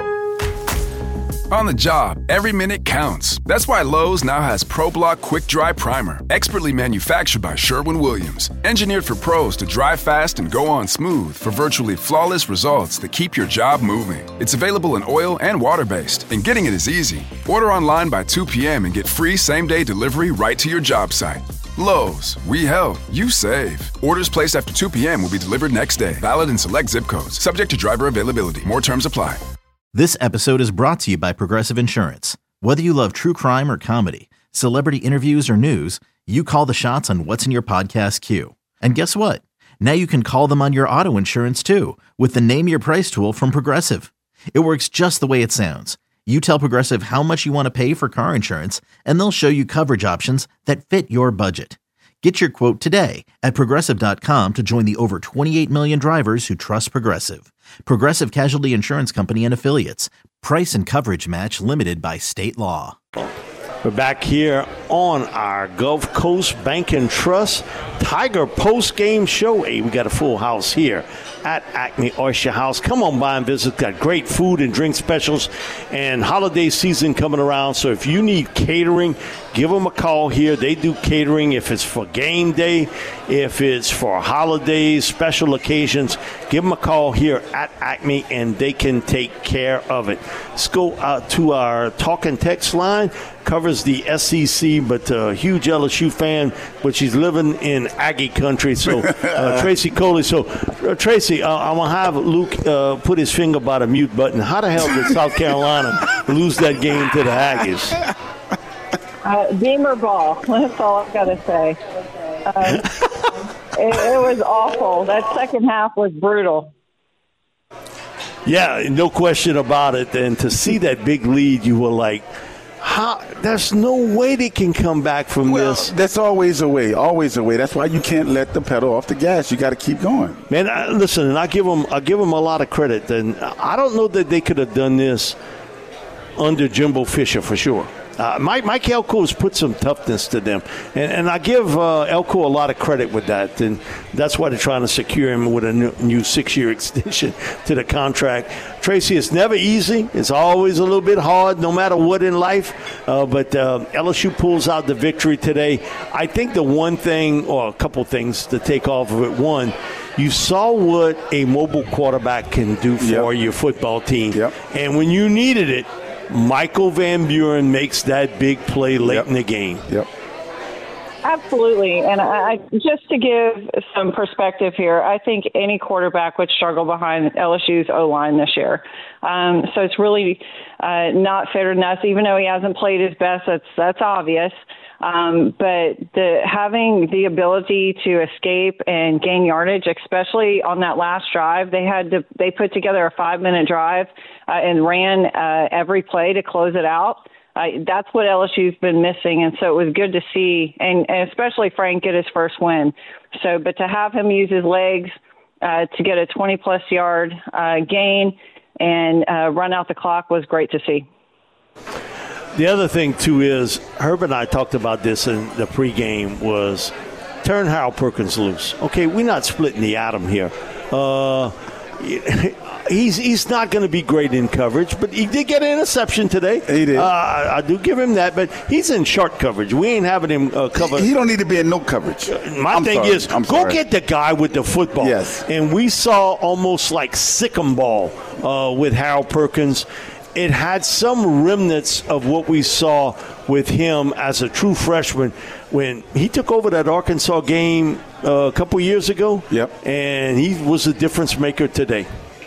On the job, every minute counts. That's why Lowe's now has ProBlock Quick Dry Primer, expertly manufactured by Sherwin-Williams. Engineered for pros to dry fast and go on smooth for virtually flawless results that keep your job moving. It's available in oil and water-based, and getting it is easy. Order online by two p.m. and get free same-day delivery right to your job site. Lowe's, we help, you save. Orders placed after two p.m. will be delivered next day. Valid in select zip codes. Subject to driver availability. More terms apply. This episode is brought to you by Progressive Insurance. Whether you love true crime or comedy, celebrity interviews or news, you call the shots on what's in your podcast queue. And guess what? Now you can call them on your auto insurance too with the Name Your Price tool from Progressive. It works just the way it sounds. You tell Progressive how much you want to pay for car insurance, and they'll show you coverage options that fit your budget. Get your quote today at Progressive dot com to join the over twenty-eight million drivers who trust Progressive. Progressive Casualty Insurance Company and Affiliates. Price and coverage match limited by state law. We're back here on our Gulf Coast Bank and Trust Tiger post-game show. Hey, we got a full house here at Acme Oyster House. Come on by and visit. Got great food and drink specials and holiday season coming around. So if you need catering, give them a call here. They do catering if it's for game day, if it's for holidays, special occasions. Give them a call here at Acme and they can take care of it. Let's go out to our talk and text line. Covers the S E C, but a huge L S U fan, but she's living in Aggie country. So, uh, Tracy Coley. So, uh, Tracy, uh, I'm going to have Luke uh, put his finger by the mute button. How the hell did South Carolina lose that game to the Aggies? Uh, Beamer ball. That's all I've got to say. Um, it, it was awful. That second half was brutal. Yeah, no question about it. And to see that big lead, you were like, how, there's no way they can come back from well, this. That's always a way, always a way. That's why you can't let the pedal off the gas. You got to keep going. Man, I, listen, and I give them, I give them a lot of credit. And I don't know that they could have done this under Jimbo Fisher for sure. Uh, Mike, Mike Elko has put some toughness to them, and, and I give uh, Elko a lot of credit with that, and that's why they're trying to secure him with a new, new six-year extension to the contract. Tracy, it's never easy. It's always a little bit hard, no matter what in life, uh, but uh, L S U pulls out the victory today. I think the one thing, or a couple things to take off of it, one, you saw what a mobile quarterback can do for yep. your football team, yep. and when you needed it, Michael Van Buren makes that big play late yep. in the game. Yep. Absolutely. And I, just to give some perspective here, I think any quarterback would struggle behind L S U's O-line this year. Um, so it's really uh, not fair to us, even though he hasn't played his best. That's that's obvious. Um, but the having the ability to escape and gain yardage, especially on that last drive, they had to they put together a five minute drive uh, and ran uh, every play to close it out. Uh, that's what L S U's been missing, and so it was good to see, and, and especially Frank get his first win. So, but to have him use his legs uh, to get a twenty plus yard uh, gain and uh, run out the clock was great to see. The other thing, too, is Herb and I talked about this in the pregame was turn Harold Perkins loose. Okay, we're not splitting the atom here. Uh, he's he's not going to be great in coverage, but he did get an interception today. He did. Uh, I, I do give him that, but he's in short coverage. We ain't having him uh, cover. He don't need to be in no coverage. My I'm thing sorry. is, I'm go sorry. get the guy with the football. Yes. And we saw almost like sick'em ball uh, with Harold Perkins. It had some remnants of what we saw with him as a true freshman when he took over that Arkansas game uh, a couple years ago. Yep. And he was a difference maker today.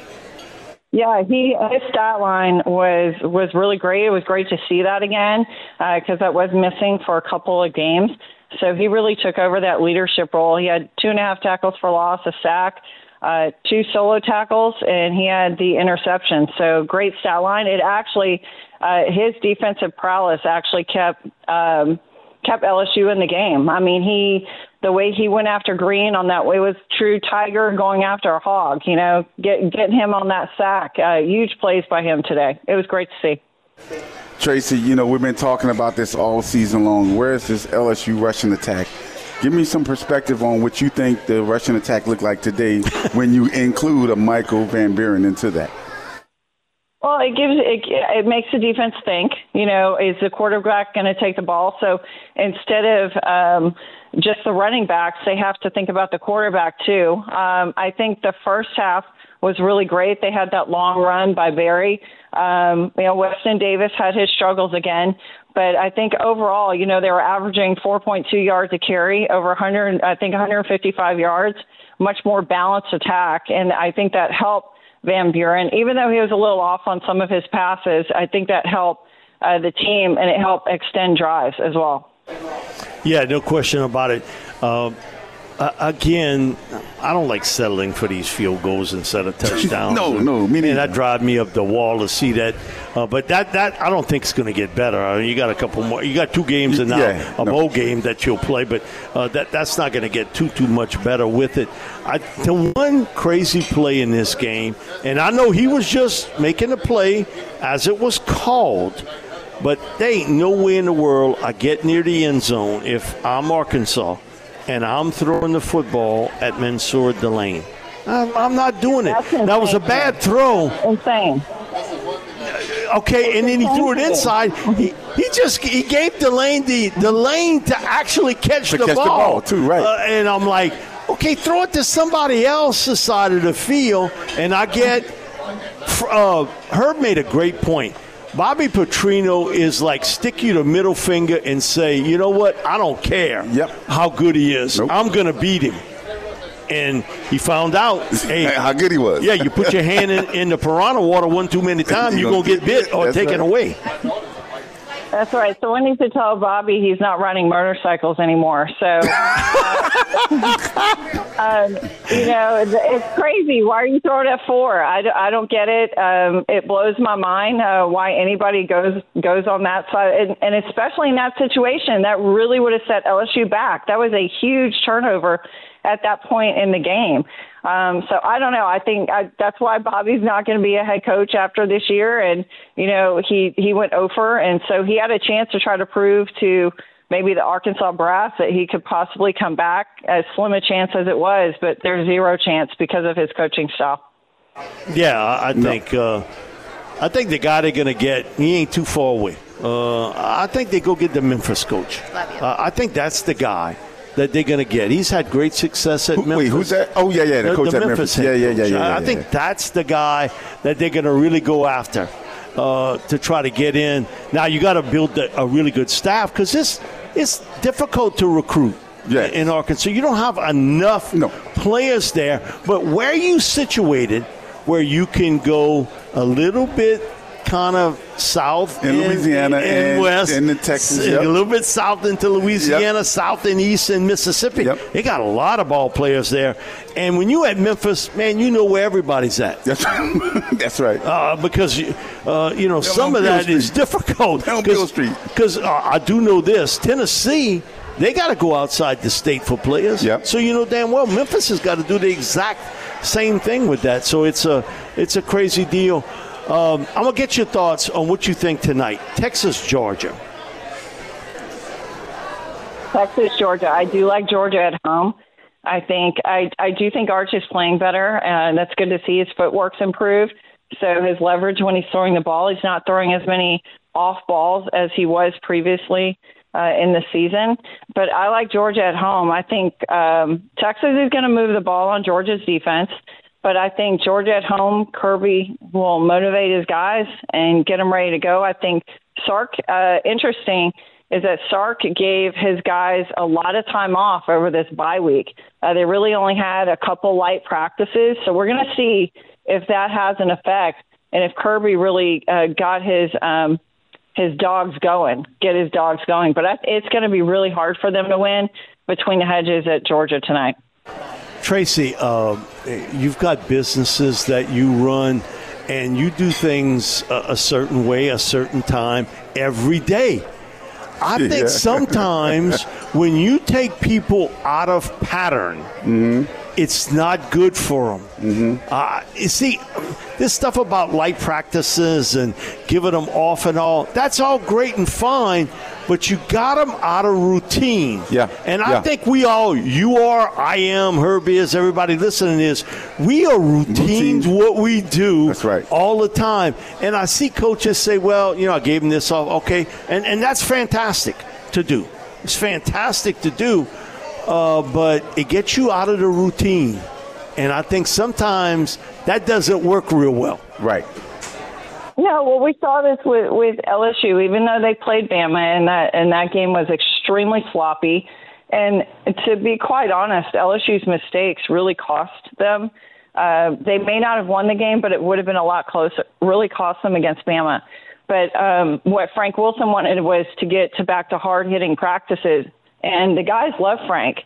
Yeah, he his stat line was was really great. It was great to see that again because uh, that was missing for a couple of games. So he really took over that leadership role. He had two and a half tackles for loss, a sack, uh, two solo tackles, and he had the interception. So great stat line. It actually, uh, his defensive prowess actually kept um, kept L S U in the game. I mean, he the way he went after Green on that way was true Tiger going after a hog. You know, get, getting him on that sack. Uh, huge plays by him today. It was great to see. Tracy, you know, we've been talking about this all season long. Where is this L S U rushing attack? Give me some perspective on what you think the rushing attack looked like today when you include a Michael Van Buren into that. Well, it gives it, it makes the defense think, you know, is the quarterback going to take the ball? So instead of um, just the running backs, they have to think about the quarterback too. Um, I think the first half was really great. They had that long run by Barry. Um, you know, Weston Davis had his struggles again, but I think overall, you know, they were averaging four point two yards a carry, over one hundred, I think one hundred fifty-five yards, much more balanced attack. And I think that helped Van Buren, even though he was a little off on some of his passes. I think that helped uh, the team, and it helped extend drives as well. Yeah, no question about it. Uh, uh, again, I don't like settling for these field goals instead of touchdowns. no, no, me neither. And that drive me up the wall to see that. Uh, but that, that I don't think it's going to get better. I mean, you got a couple more. You got two games and now Yeah, a no. bowl game that you'll play, but uh, that that's not going to get too too much better with it. I, the one crazy play in this game, and I know he was just making a play as it was called, but there ain't no way in the world I get near the end zone if I'm Arkansas and I'm throwing the football at Mansour Delane. I'm, I'm not doing it. That's insane. That was a bad throw. Insane. Okay, and then he threw it inside. He, he just he gave Delane the, the lane to actually catch, To the, catch the ball. ball, too, right. Uh, and I'm like, okay, throw it to somebody else's side of the field. And I get uh, Herb made a great point. Bobby Petrino is like stick you the middle finger and say, you know what, I don't care Yep. how good he is. Nope. I'm going to beat him. And he found out, hey, How good he was. yeah, you put your hand in, in the piranha water one too many times, you're going to get bit or That's taken right. away. That's right. So we need to tell Bobby he's not running motorcycles anymore. So, uh, um, you know, it's, it's crazy. Why are you throwing at four? I, d- I don't get it. Um, it blows my mind uh, why anybody goes goes on that side. And, and especially in that situation, that really would have set L S U back. That was a huge turnover at that point in the game. Um, so I don't know. I think I, that's why Bobby's not going to be a head coach after this year. And, you know, he, he went over, and so he had a chance to try to prove to maybe the Arkansas brass that he could possibly come back, as slim a chance as it was, but there's zero chance because of his coaching style. Yeah, I, I think uh, I think the guy they're going to get, he ain't too far away. Uh, I think they go get the Memphis coach. Uh, I think that's the guy that they're going to get. He's had great success at Who, Memphis. wait, who's that? Oh, yeah, yeah, the, coach at Memphis. head Yeah, yeah, yeah, coach. yeah, yeah. I yeah, think yeah. that's the guy that they're going to really go after uh, to try to get in. Now, you got to build a, a really good staff because this it's difficult to recruit Yeah. in Arkansas. You don't have enough No. players there. But where are you situated where you can go a little bit kind of south In Louisiana and, and west, into Texas, s- yep. a little bit south into Louisiana, Yep. south and east in Mississippi. Yep. They got a lot of ball players there. And when you at Memphis, man, you know where everybody's at. That's right. That's right. Uh, because, you- uh, you know, They're some on of Beale that is Street. difficult. They're on Beale Street. Because uh, I do know this. Tennessee, they got to go outside the state for players. Yep. So you know damn well Memphis has got to do the exact same thing with that. So it's a, it's a crazy deal. Um, I'm going to get your thoughts on what you think tonight. Texas, Georgia. Texas, Georgia. I do like Georgia at home. I think I, I do think Arch is playing better, and that's good to see. His footwork's improved, so his leverage when he's throwing the ball, he's not throwing as many off balls as he was previously uh, in the season. But I like Georgia at home. I think um, Texas is going to move the ball on Georgia's defense, but I think Georgia at home, Kirby will motivate his guys and get them ready to go. I think Sark, uh, interesting, is that Sark gave his guys a lot of time off over this bye week. Uh, they really only had a couple light practices, so we're going to see if that has an effect and if Kirby really uh, got his um, his dogs going, get his dogs going. But I, it's going to be really hard for them to win between the hedges at Georgia tonight. Tracy, uh, you've got businesses that you run, and you do things a, a certain way, a certain time, every day. I think yeah. sometimes when you take people out of pattern, mm-hmm. it's not good for them. Mm-hmm. Uh, you see, this stuff about light practices and giving them off and all, that's all great and fine, but you got them out of routine. Yeah. And I yeah. think we all, you are, I am, Herbie is, everybody listening is, we are routine to what we do that's right. all the time. And I see coaches say, well, you know, I gave them this off, okay, and, and that's fantastic to do. It's fantastic to do, uh, but it gets you out of the routine. And I think sometimes that doesn't work real well. Right. Yeah, well, we saw this with, with L S U, even though they played Bama, and that and that game was extremely sloppy. And to be quite honest, L S U's mistakes really cost them. Uh, they may not have won the game, but it would have been a lot closer. Really cost them against Bama. But um, what Frank Wilson wanted was to get to back to hard-hitting practices, and the guys love Frank.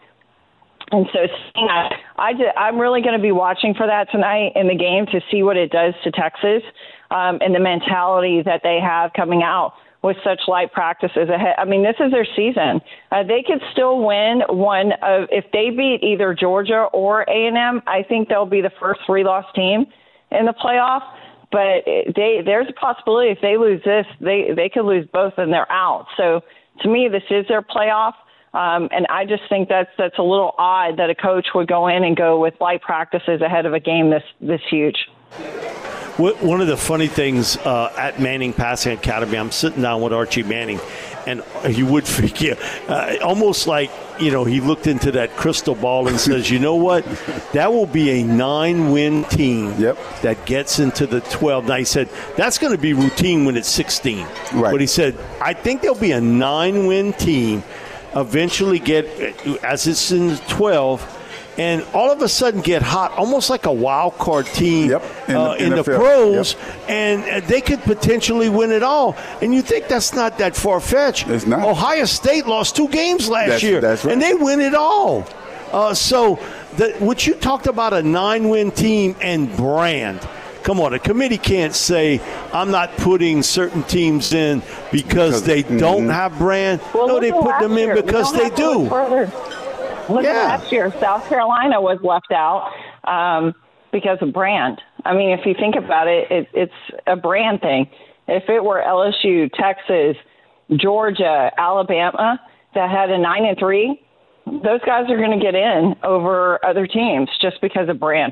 And so I, I just, I'm really going to be watching for that tonight in the game to see what it does to Texas um, and the mentality that they have coming out with such light practices ahead. I mean, this is their season. Uh, they could still win one of – if they beat either Georgia or A and M, I think they'll be the first three-loss team in the playoff. But they, there's a possibility if they lose this, they, they could lose both and they're out. So to me, this is their playoff. Um, and I just think that's that's a little odd that a coach would go in and go with light practices ahead of a game this this huge. One of the funny things uh, at Manning Passing Academy, I'm sitting down with Archie Manning, and you would figure, uh, almost like, you know, he looked into that crystal ball and says, you know what, that will be a nine-win team yep. that gets into the twelve. Now, he said, that's going to be routine when it's sixteen. Right. But he said, I think there'll be a nine-win team eventually get, as it's in twelve, and all of a sudden get hot, almost like a wild card team yep. in, uh, the, in the pros, yep. and they could potentially win it all. And you think that's not that far-fetched. It's not. Ohio State lost two games last that's, year, that's right. and they win it all. Uh, so the, what you talked about, a nine-win team and brand, come on, a committee can't say I'm not putting certain teams in because, because they mm-hmm. don't have brand. Well, no, they put them year. in because they do. Look yeah. at last year. South Carolina was left out um, because of brand. I mean, if you think about it, it, it's a brand thing. If it were L S U, Texas, Georgia, Alabama that had a nine and three, those guys are going to get in over other teams just because of brand.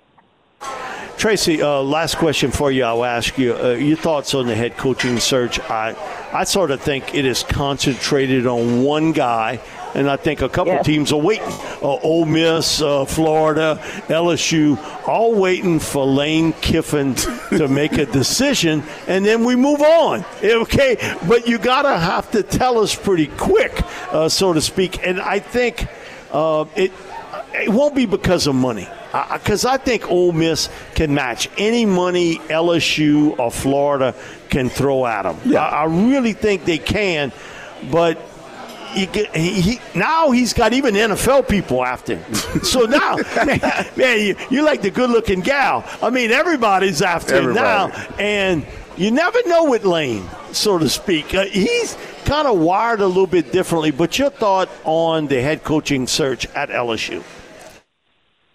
Tracy, uh, last question for you. I'll ask you uh, your thoughts on the head coaching search. I, I sort of think it is concentrated on one guy, and I think a couple yes. teams are waiting. Uh, Ole Miss, uh, Florida, L S U, all waiting for Lane Kiffin to make a decision, and then we move on. Okay, but you gotta have to tell us pretty quick, uh, so to speak. And I think uh, it it won't be because of money. Because I, I think Ole Miss can match any money L S U or Florida can throw at them. Yeah. I, I really think they can, but you get, he, he, now he's got even N F L people after him. So now, man, man you, you're like the good-looking gal. I mean, everybody's after Everybody. him now, and you never know with Lane, so to speak. Uh, he's kind of wired a little bit differently, but your thought on the head coaching search at L S U?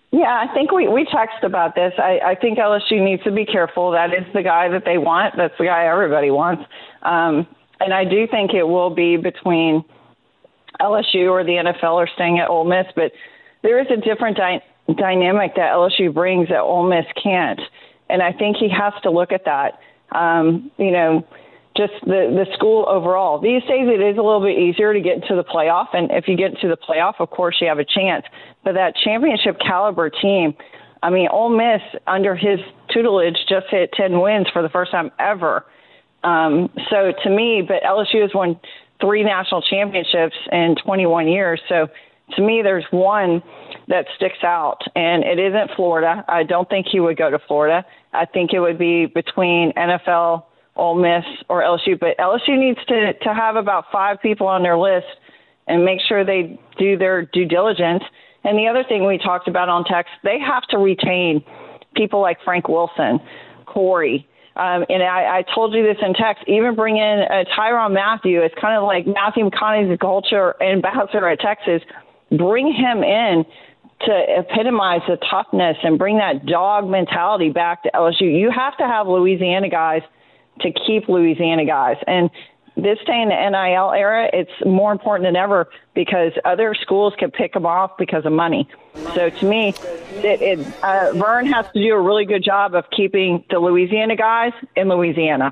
Yeah, I think we, we texted about this. I, I think L S U needs to be careful. That is the guy that they want. That's the guy everybody wants. Um, and I do think it will be between L S U or the N F L or staying at Ole Miss. But there is a different dy- dynamic that L S U brings that Ole Miss can't. And I think he has to look at that. Um, you know, just the, the school overall. These days it is a little bit easier to get into the playoff. And if you get into the playoff, of course, you have a chance. But that championship caliber team, I mean, Ole Miss under his tutelage just hit ten wins for the first time ever. Um, so to me, but L S U has won three national championships in twenty-one years. So to me, there's one that sticks out, and it isn't Florida. I don't think he would go to Florida. I think it would be between N F L, Ole Miss, or L S U. But L S U needs to, to have about five people on their list and make sure they do their due diligence. And the other thing we talked about on text, they have to retain people like Frank Wilson, Corey. Um, and I, I told you this in text, even bring in uh, Tyrann Mathieu. It's kind of like Matthew McConaughey's the culture ambassador at Texas. Bring him in to epitomize the toughness and bring that dog mentality back to L S U. You have to have Louisiana guys to keep Louisiana guys. And this day in the N I L era, it's more important than ever because other schools can pick them off because of money. So to me, it, it, uh, Vern has to do a really good job of keeping the Louisiana guys in Louisiana.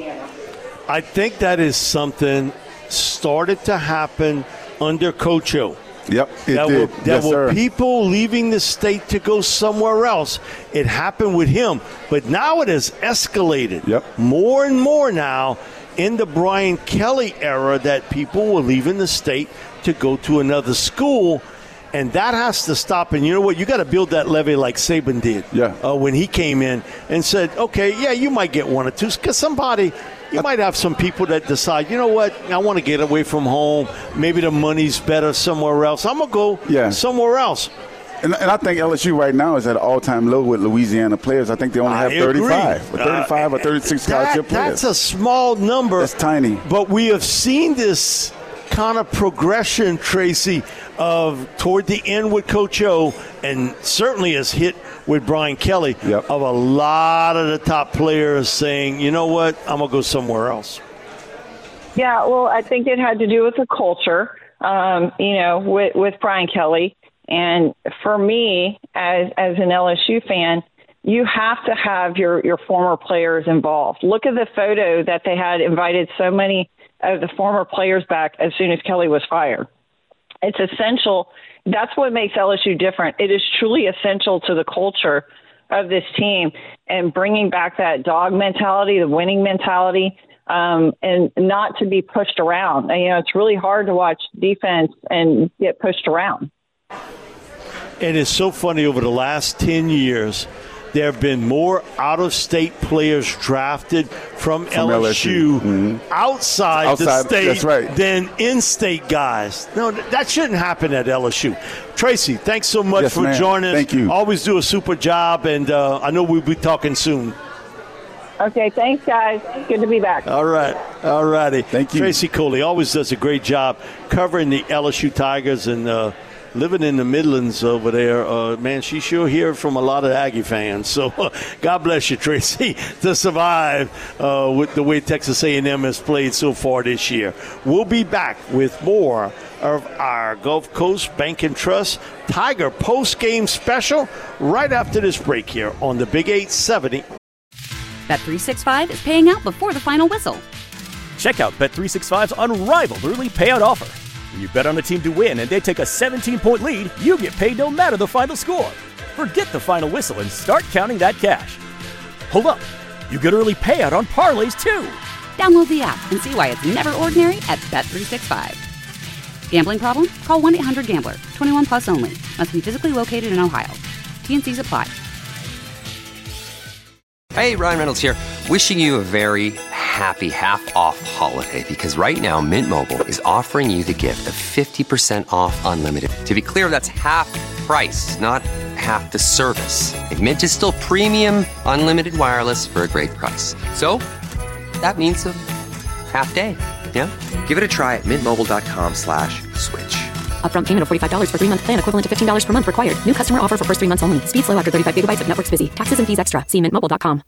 I think that is something started to happen under Coach O. Yep, it that did. Were, that yes, were sir. people leaving the state to go somewhere else. It happened with him. But now it has escalated. Yep. More and more now in the Brian Kelly era that people were leaving the state to go to another school. And that has to stop. And you know what? You got to build that levee like Saban did. Yeah. Uh, when he came in and said, okay, yeah, you might get one or two. Because somebody, you might have some people that decide, you know what? I want to get away from home. Maybe the money's better somewhere else. I'm going to go yeah. somewhere else. And, and I think L S U right now is at an all-time low with Louisiana players. I think they only have I thirty-five agree. or thirty-five uh, or thirty-six that, scholarship players. That's a small number. That's tiny. But we have seen this kind of progression, Tracy, of toward the end with Coach O, and certainly has hit with Brian Kelly, yep. of a lot of the top players saying, you know what, I'm going to go somewhere else. Yeah, well, I think it had to do with the culture, um, you know, with, with Brian Kelly. And for me, as as an L S U fan, you have to have your, your former players involved. Look at the photo that they had invited so many of the former players back as soon as Kelly was fired. It's essential. That's what makes L S U different. It is truly essential to the culture of this team and bringing back that dog mentality, the winning mentality, um, and not to be pushed around. And, you know, it's really hard to watch defense and get pushed around. It is so funny, over the last ten years, there have been more out-of-state players drafted from, from L S U, mm-hmm. outside, outside the state that's right. than in-state guys. No, that shouldn't happen at L S U. Tracy, thanks so much yes, for ma'am. joining us. Thank you. Always do a super job, and uh, I know we'll be talking soon. Okay, thanks, guys. Good to be back. All right. All righty. Thank you. Tracy Coley always does a great job covering the L S U Tigers, and uh, living in the Midlands over there, uh, man, she sure hear from a lot of Aggie fans. So uh, God bless you, Tracy, to survive uh, with the way Texas A and M has played so far this year. We'll be back with more of our Gulf Coast Bank and Trust Tiger post-game special right after this break here on the Big eight seventy. Bet three sixty-five is paying out before the final whistle. Check out Bet three sixty-five's unrivaled early payout offer. When you bet on a team to win and they take a seventeen-point lead, you get paid no matter the final score. Forget the final whistle and start counting that cash. Hold up. You get early payout on parlays, too. Download the app and see why it's never ordinary at Bet three sixty-five. Gambling problem? Call one eight hundred gambler. twenty-one plus only. Must be physically located in Ohio. T N Cs apply. Hey, Ryan Reynolds here. Wishing you a very happy half-off holiday, because right now Mint Mobile is offering you the gift of fifty percent off unlimited. To be clear, that's half price, not half the service. And Mint is still premium unlimited wireless for a great price. So that means a half day. Yeah? Give it a try at mintmobile.com slash switch. Upfront payment of forty-five dollars for three-month plan equivalent to fifteen dollars per month required. New customer offer for first three months only. Speed slow after thirty-five gigabytes if network's busy. Taxes and fees extra. See mint mobile dot com.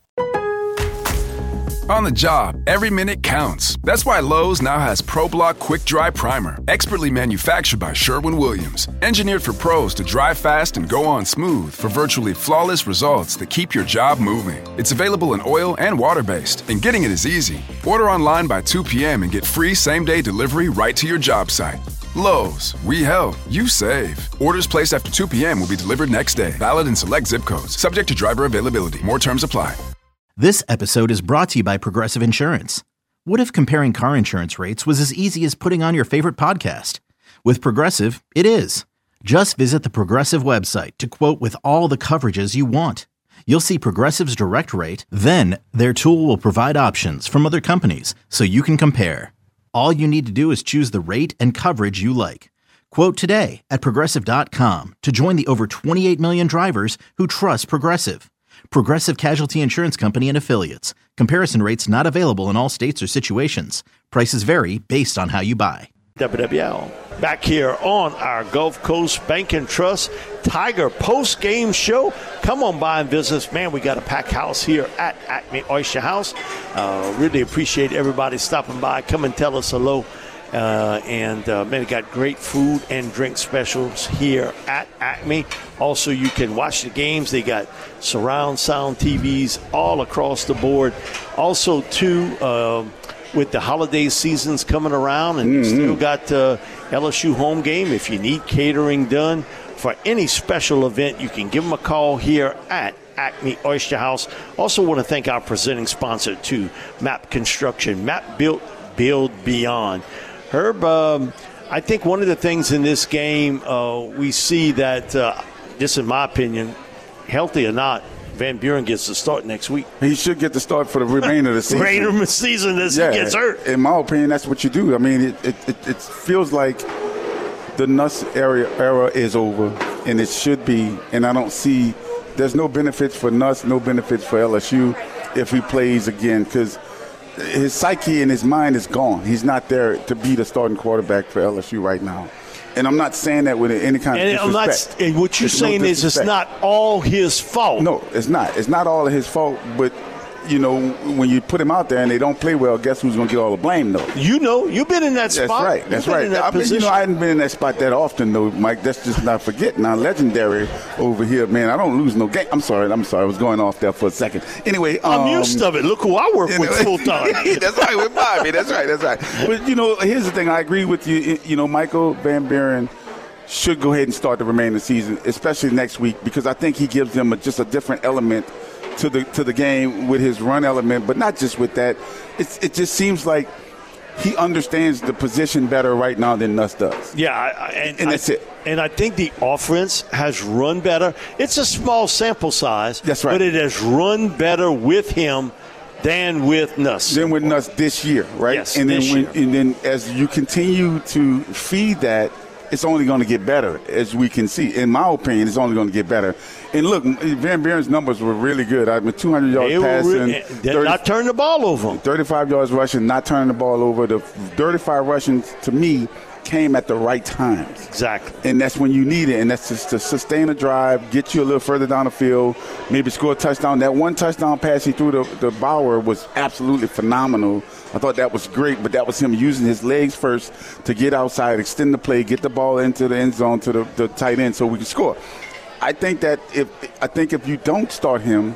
On the job, every minute counts. That's why Lowe's now has ProBlock Quick Dry Primer, expertly manufactured by Sherwin-Williams. Engineered for pros to dry fast and go on smooth for virtually flawless results that keep your job moving. It's available in oil and water-based, and getting it is easy. Order online by two p.m. and get free same-day delivery right to your job site. Lowe's, we help, you save. Orders placed after two p.m. will be delivered next day. Valid in select zip codes. Subject to driver availability. More terms apply. This episode is brought to you by Progressive Insurance. What if comparing car insurance rates was as easy as putting on your favorite podcast? With Progressive, it is. Just visit the Progressive website to quote with all the coverages you want. You'll see Progressive's direct rate, then their tool will provide options from other companies so you can compare. All you need to do is choose the rate and coverage you like. Quote today at Progressive dot com to join the over twenty-eight million drivers who trust Progressive. Progressive Casualty Insurance Company and Affiliates. Comparison rates not available in all states or situations. Prices vary based on how you buy. W W L. Back here on our Gulf Coast Bank and Trust Tiger post-game show. Come on by and visit us. Man, we got a packed house here at Acme Oyster House. Uh, really appreciate everybody stopping by. Come and tell us hello. Uh, and, uh, man, we got great food and drink specials here at Acme. Also, you can watch the games. They got surround sound T Vs all across the board. Also, too, uh, with the holiday seasons coming around, and mm-hmm. you still got uh, L S U home game. If you need catering done for any special event, you can give them a call here at Acme Oyster House. Also want to thank our presenting sponsor, too, Map Construction. Map Built, Build Beyond. Herb, um, I think one of the things in this game, uh, we see that, uh, this in my opinion, healthy or not, Van Buren gets the start next week. He should get the start for the remainder of the season. remainder of the season as yeah, he gets hurt. In my opinion, that's what you do. I mean, it, it, it, it feels like the Nuss era, era is over, and it should be. And I don't see – there's no benefits for Nuss, no benefits for L S U if he plays again, because – his psyche and his mind is gone. He's not there to be the starting quarterback for L S U right now. And I'm not saying that with any kind and of disrespect. I'm not, and what you're it's saying no is it's not all his fault. No, it's not. It's not all of his fault, but you know, when you put him out there and they don't play well, guess who's going to get all the blame, though? You know, you've been in that spot. That's right. That's right. That I mean, you know, I hadn't been in that spot that often, though, Mike. That's just not forgetting. Now, legendary over here, man. I don't lose no game. I'm sorry. I'm sorry. I was going off there for a second. Anyway, um, I'm used to it. Look who I work with full time. That's right. With Bobby. That's right. That's right. But you know, here's the thing. I agree with you. You know, Michael Van Buren should go ahead and start the remainder of the season, especially next week, because I think he gives them a, just a different element to the to the game with his run element, but not just with that. It's, it just seems like he understands the position better right now than Nuss does. Yeah, I, and, and that's I, it. And I think the offense has run better. It's a small sample size. That's right. But it has run better with him than with Nuss. Than with Nuss this year, right? Yes, and then this when, year. And then as you continue to feed that, it's only going to get better, as we can see. In my opinion, it's only going to get better. And look, Van Buren's numbers were really good. I mean, two hundred yards they passing. Really, thirty, not turning the ball over. thirty-five yards rushing, not turning the ball over. The thirty-five rushing, to me, came at the right times. Exactly. And that's when you need it. And that's just to sustain a drive, get you a little further down the field, maybe score a touchdown. That one touchdown pass he threw to, to Bauer was absolutely phenomenal. I thought that was great, but that was him using his legs first to get outside, extend the play, get the ball into the end zone to the, the tight end so we could score. I think that if I think if you don't start him,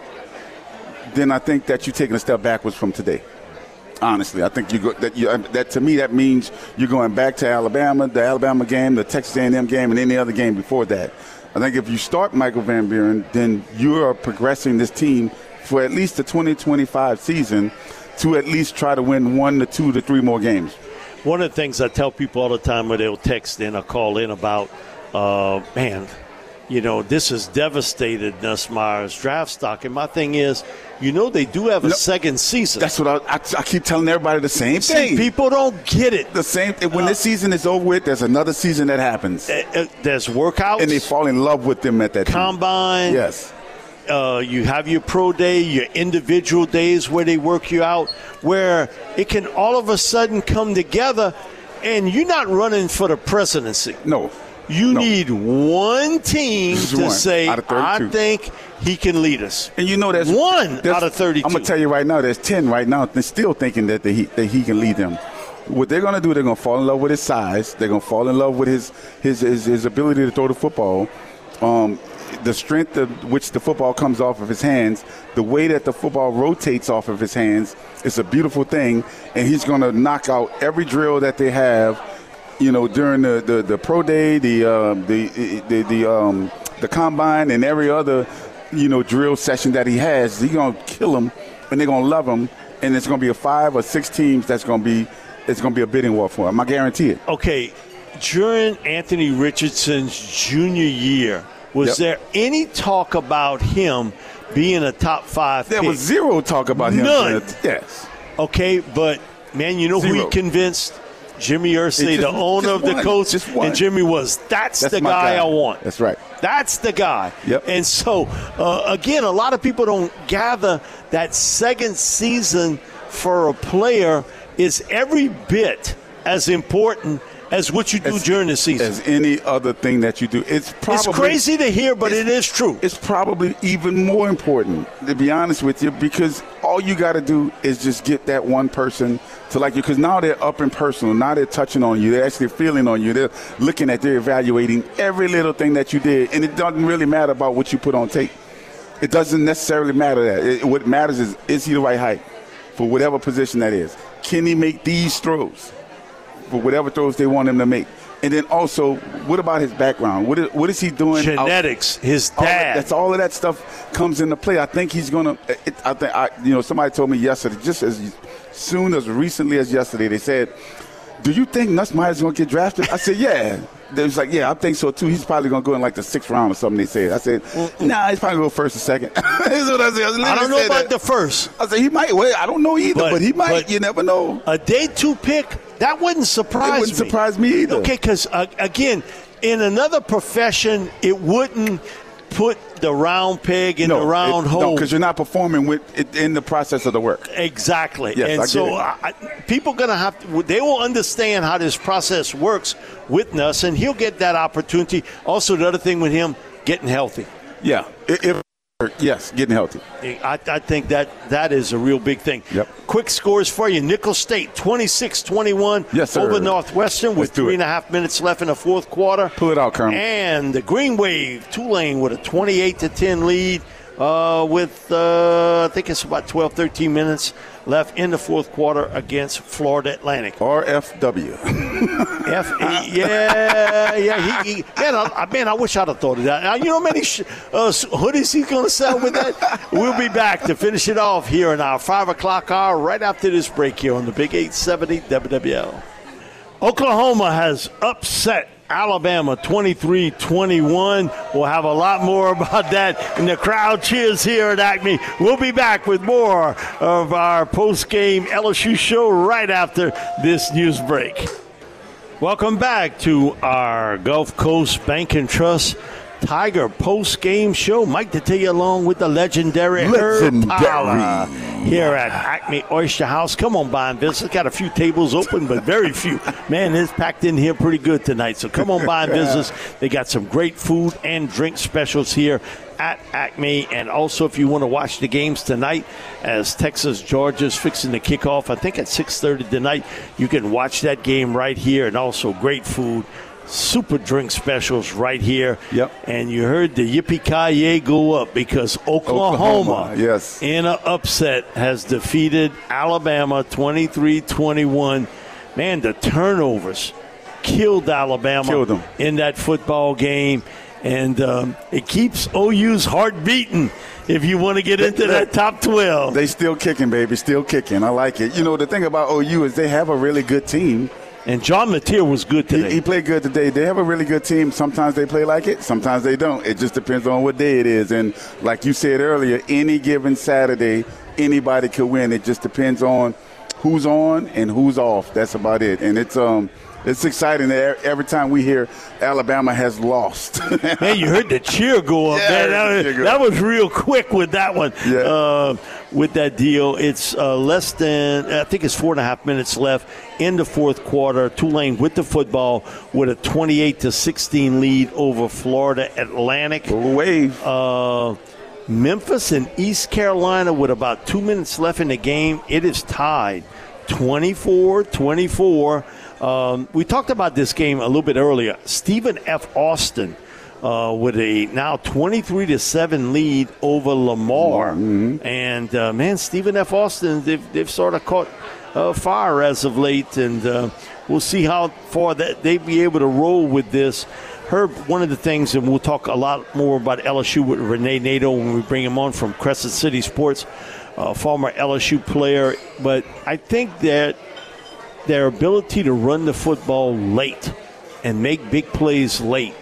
then I think that you're taking a step backwards from today. Honestly, I think you go, that you, that to me that means you're going back to Alabama, the Alabama game, the Texas A and M game, and any other game before that. I think if you start Michael Van Buren, then you are progressing this team for at least the twenty twenty-five season to at least try to win one to two to three more games. One of the things I tell people all the time when they'll text in or call in about, uh, man, you know, this has devastated Nussmeier's draft stock. And my thing is, you know, they do have a no, second season. That's what I, I, I keep telling everybody the same See, thing. People don't get it. The same thing. When uh, this season is over with, there's another season that happens. Uh, uh, there's workouts. And they fall in love with them at that Combine. Time. Yes. Uh, you have your pro day, your individual days where they work you out, where it can all of a sudden come together, and you're not running for the presidency. No. You no. need one team Just to one say, out of thirty-two. I think he can lead us. And you know, that's one that's, out of thirty-two. I'm going to tell you right now, there's ten right now. They're still thinking that, the, that he can lead them. What they're going to do, they're going to fall in love with his size. They're going to fall in love with his his, his, his ability to throw the football. Um, the strength of which the football comes off of his hands, the way that the football rotates off of his hands, it's a beautiful thing. And he's going to knock out every drill that they have, you know, during the, the, the pro day, the uh, the the the, um, the combine, and every other, you know, drill session that he has. He's going to kill them, and they're going to love him. And it's going to be a five or six teams that's going to be it's going to be a bidding war for him. I guarantee it. Okay, during Anthony Richardson's junior year, was yep. there any talk about him being a top five There pick? was zero talk about him. None. Yes. Okay, but, man, you know Zero. who he convinced? Jimmy Irsay, the owner of the one. coach. Just one. And Jimmy was, that's, That's the my guy, guy I want. That's right. That's the guy. Yep. And so, uh, again, a lot of people don't gather that second season for a player is every bit as important as what you do as, during the season. As any other thing that you do. It's probably it's crazy to hear, but it is true. It's probably even more important, to be honest with you, because all you got to do is just get that one person to like you, because now they're up and personal. Now they're touching on you. They're actually feeling on you. They're looking at, they're evaluating every little thing that you did, and it doesn't really matter about what you put on tape. It doesn't necessarily matter that. It, what matters is, is he the right height for whatever position that is? Can he make these throws for whatever throws they want him to make? And then also, what about his background? What is, what is he doing? Genetics, out, his all dad. that, that's all of that stuff comes into play. I think he's going to. I think I, you know, somebody told me yesterday, just as soon as recently as yesterday, they said, "Do you think Nussmeier's going to get drafted?" I said, "Yeah." They was like, "Yeah, I think so too. He's probably going to go in like the sixth round or something." They said. I said, Mm-mm. "Nah, he's probably going to go first or second." That's what I said. I, I don't know about that. the first. I said he might. Well, I don't know either, but, but he might. But you never know. A day two pick, that wouldn't surprise me. It wouldn't me. surprise me either. Okay, because uh, again, in another profession, it wouldn't put the round peg in no, the round it, hole. No, because you're not performing with it in the process of the work. Exactly. Yes, and I so get it. I, people going to have to, they will understand how this process works with Nuss, and he'll get that opportunity. Also, the other thing with him, getting healthy. Yeah. If, if Yes, getting healthy. I, I think that that is a real big thing. Yep. Quick scores for you. Nickel State, twenty-six twenty-one yes, sir. over Northwestern with Let's do three it. and a half minutes left in the fourth quarter. Pull it out, Colonel. And the Green Wave, Tulane with a twenty-eight to ten lead uh, with, uh, I think it's about twelve, thirteen minutes left in the fourth quarter against Florida Atlantic. R F W. F E, yeah, yeah. He, he, man, I, man, I wish I'd have thought of that. Now, you know how many sh- uh, hoodies he's going to sell with that? We'll be back to finish it off here in our five o'clock hour right after this break here on the Big eight seventy W W L. Oklahoma has upset Alabama twenty-three twenty-one. We'll have a lot more about that, and the crowd cheers here at Acme. We'll be back with more of our post-game L S U show right after this news break. Welcome back to our Gulf Coast Bank and Trust Tiger post-game show. Mike Detillier along with the legendary, legendary. Herb Tyler here at Acme Oyster House. Come on by and visit. Got a few tables open, but very few. Man, it's packed in here pretty good tonight. So come on by and visit us. They got some great food and drink specials here at Acme. And also, if you want to watch the games tonight, as Texas Georgia's fixing to kick off, I think at six thirty tonight, you can watch that game right here. And also great food. Super drink specials right here. Yep. And you heard the yippee-ki-yay go up because Oklahoma, Oklahoma yes. in an upset, has defeated Alabama twenty-three twenty-one. Man, the turnovers killed Alabama Killed them. in that football game. And um, it keeps O U's heart beating if you want to get into they, that top twelve. They still kicking, baby, still kicking. I like it. You know, the thing about O U is they have a really good team. And John Mateer was good today. He, he played good today. They have a really good team. Sometimes they play like it. Sometimes they don't. It just depends on what day it is. And like you said earlier, any given Saturday, anybody could win. It just depends on who's on and who's off. That's about it. And it's um it's exciting that every time we hear Alabama has lost. Man, you heard the cheer go up, yeah, man. That was, that was real quick with that one. Yeah. Uh, with that deal, it's uh, less than, I think it's four and a half minutes left in the fourth quarter. Tulane with the football with a twenty-eight to sixteen lead over Florida Atlantic. Wave. Uh, Memphis and East Carolina with about two minutes left in the game. It is tied twenty-four twenty-four. Um, we talked about this game a little bit earlier. Stephen F. Austin uh, with a now twenty-three to seven lead over Lamar. Mm-hmm. And, uh, man, Stephen F. Austin, they've, they've sort of caught uh, fire as of late. And uh, we'll see how far that they be able to roll with this. Herb, one of the things, and we'll talk a lot more about L S U with Renee Nato when we bring him on from Crescent City Sports, uh, former L S U player. But I think that their ability to run the football late and make big plays late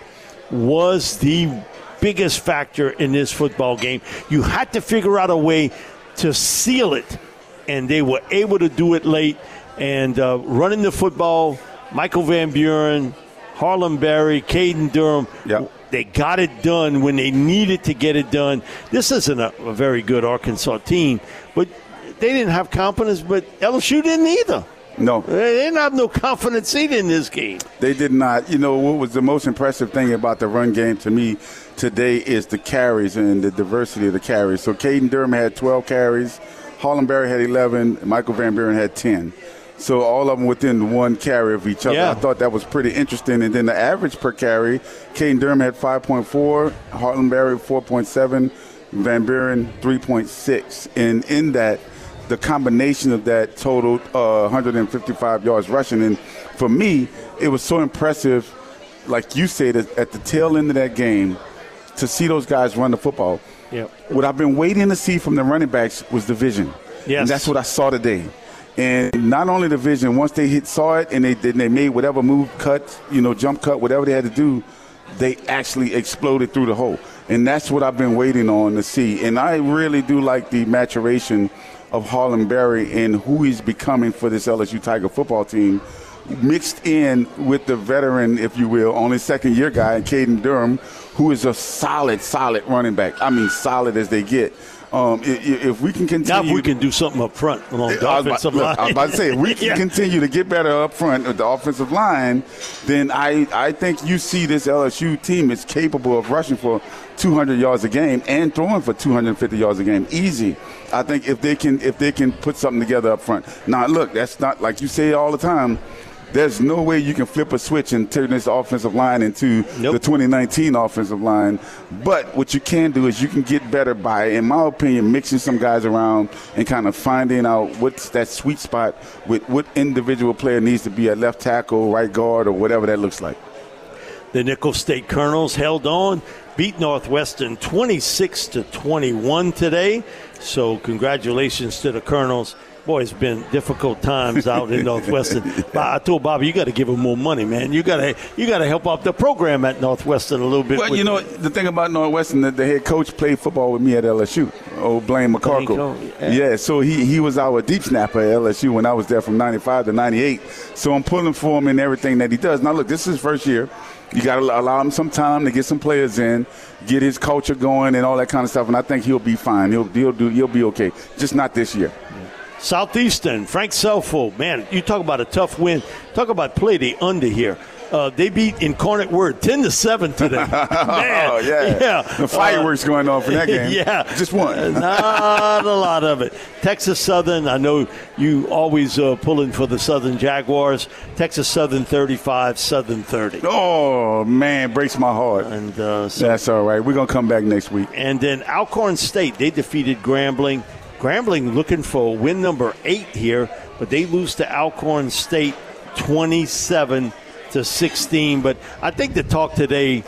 was the biggest factor in this football game. You had to figure out a way to seal it, and they were able to do it late. And uh, running the football, Michael Van Buren, Harlem Berry, Caden Durham, yep. They got it done when they needed to get it done. This isn't a, a very good Arkansas team, but they didn't have confidence, but L S U didn't either. No. They didn't have no confidence either in this game. They did not. You know, what was the most impressive thing about the run game to me today is the carries and the diversity of the carries. So Caden Durham had twelve carries, Harlem Berry had eleven, Michael Van Buren had ten. So all of them within one carry of each other. Yeah. I thought that was pretty interesting. And then the average per carry, Caden Durham had five point four, Harlem Berry four point seven, Van Buren three point six. And in that, the combination of that totaled uh, one hundred fifty-five yards rushing. And for me, it was so impressive, like you said, at the tail end of that game, to see those guys run the football. Yep. What I've been waiting to see from the running backs was the vision. Yes. And that's what I saw today. And not only the vision, once they hit saw it and they they made whatever move, cut, you know, jump cut, whatever they had to do, they actually exploded through the hole. And that's what I've been waiting on to see. And I really do like the maturation of Harlem Berry and who he's becoming for this L S U Tiger football team, mixed in with the veteran, if you will, only second-year guy, Caden Durham, who is a solid, solid running back. I mean, solid as they get. Um, if, if we can continue, now if we can do something up front along the offensive line. I was about to say, if we can yeah. continue to get better up front with the offensive line, then I, I think you see this L S U team is capable of rushing for two hundred yards a game and throwing for two hundred fifty yards a game. Easy. I think if they can if they can put something together up front. Now, look, that's not like you say all the time. There's no way you can flip a switch and turn this offensive line into nope. the twenty nineteen offensive line. But what you can do is you can get better by, in my opinion, mixing some guys around and kind of finding out what's that sweet spot with what individual player needs to be at left tackle, right guard, or whatever that looks like. The Nicholls State Colonels held on, beat Northwestern twenty-six to twenty-one today. So congratulations to the Colonels. Boy, it's been difficult times out in Northwestern. I told Bobby, you got to give them more money, man. You got to you got to help out the program at Northwestern a little bit. Well, you know, the thing about Northwestern, the, the head coach played football with me at L S U, old Blaine McCarkle. Yeah. yeah, so he, he was our deep snapper at L S U when I was there from ninety-five to ninety-eight. So I'm pulling for him in everything that he does. Now, look, this is his first year. You got to allow him some time to get some players in, get his culture going and all that kind of stuff, and I think he'll be fine. He'll, he'll, do, he'll be okay, just not this year. Southeastern, Frank Selfo, man, you talk about a tough win. Talk about play the under here. Uh, they beat Incarnate Word ten to seven today. Man, oh, yeah. yeah. The fireworks uh, going on for that game. Yeah. Just one. Not a lot of it. Texas Southern, I know you always uh, pulling for the Southern Jaguars. Texas Southern thirty-five, Southern thirty. Oh, man, breaks my heart. And uh, so, That's all right. We're going to come back next week. And then Alcorn State, they defeated Grambling. Grambling looking for win number eight here, but they lose to Alcorn State twenty-seven to sixteen. But I think the talk today,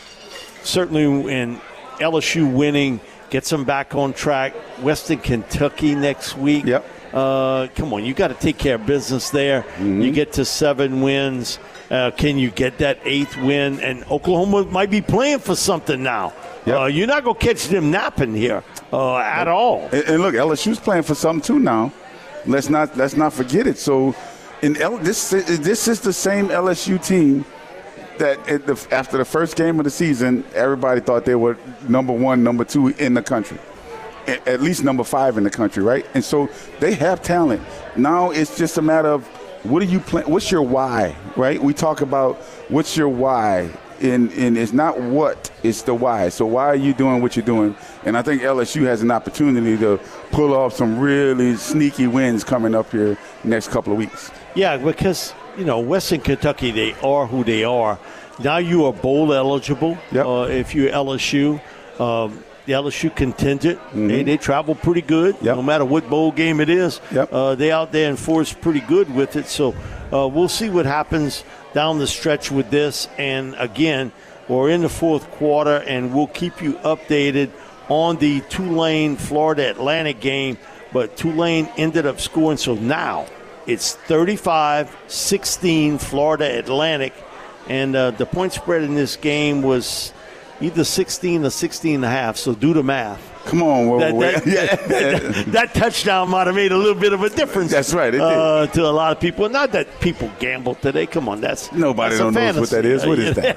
certainly in L S U winning, gets them back on track. Western Kentucky next week. Yep. Uh, come on, you got to take care of business there. Mm-hmm. You get to seven wins. Uh, can you get that eighth win? And Oklahoma might be playing for something now. Yep. Uh, you're not going to catch them napping here uh, at all. And, and look, L S U's playing for something too now. Let's not let's not forget it. So, in L, this this is the same L S U team that at the, after the first game of the season, everybody thought they were number one, number two in the country, at least number five in the country, right? And so they have talent. Now it's just a matter of what are you plan? What's your why, right? We talk about what's your why. And, and it's not what, it's the why. So why are you doing what you're doing? And I think L S U has an opportunity to pull off some really sneaky wins coming up here next couple of weeks. Yeah, because, you know, Western Kentucky, they are who they are. Now you are bowl eligible yep. uh, if you're L S U. Um, the L S U contingent, mm-hmm. they, they travel pretty good. Yep. No matter what bowl game it is, yep. uh, they out there and force pretty good with it. So uh, we'll see what happens down the stretch with this. And again, we're in the fourth quarter, and we'll keep you updated on the Tulane Florida Atlantic game. But Tulane ended up scoring, so now it's thirty-five sixteen Florida Atlantic, and uh, the point spread in this game was either sixteen or sixteen and a half. So do the math. Come on, whoa, that, whoa, that, yeah. that, that touchdown might have made a little bit of a difference. That's right, it uh, to a lot of people. Not that people gamble today. Come on, that's nobody that's don't knows what that is. What is that?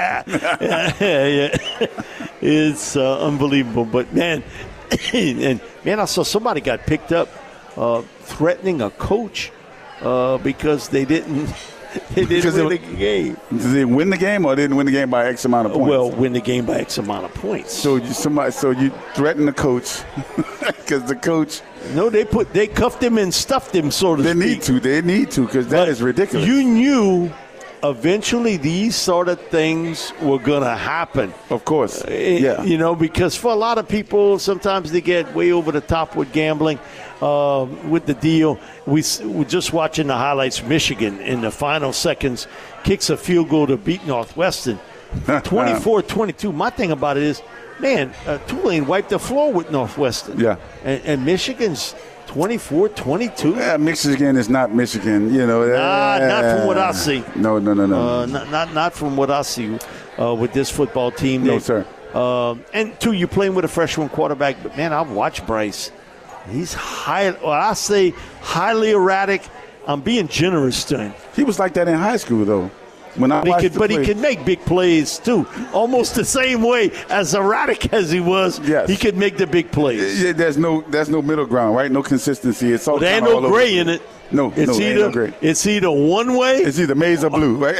yeah, yeah. It's uh, unbelievable. But man, and man, I saw somebody got picked up uh, threatening a coach uh, because they didn't. They didn't win the game. Did they win the game, or didn't win the game by X amount of points? Well, win the game by X amount of points. So you somebody, so you threaten the coach because the coach. No, they put they cuffed him and stuffed him. So to they speak. need to. They need to because that but is ridiculous. You knew eventually these sort of things were going to happen. Of course, uh, yeah. You know, because for a lot of people, sometimes they get way over the top with gambling. Uh, with the deal, we we're just watching the highlights. Michigan in the final seconds kicks a field goal to beat Northwestern, twenty-four twenty-two. My thing about it is, man, uh, Tulane wiped the floor with Northwestern. Yeah, and, and Michigan's twenty-four twenty-two. Yeah, Michigan is not Michigan. You know, nah, uh, not from what I see. No, no, no, no. Uh, not, not not from what I see uh, with this football team. No, they, sir. Uh, and two, you're playing with a freshman quarterback, but man, I've watched Bryce. He's high. Well, I say highly erratic. I'm being generous to him. He was like that in high school, though. When I but he could, but play. he can make big plays too, almost the same way as erratic as he was. Yes. He could make the big plays. Yeah, there's no, there's no middle ground, right? No consistency. It's all. Well, there ain't no gray in it. No, it's no, either no gray. It's either one way. It's either maize or blue, right?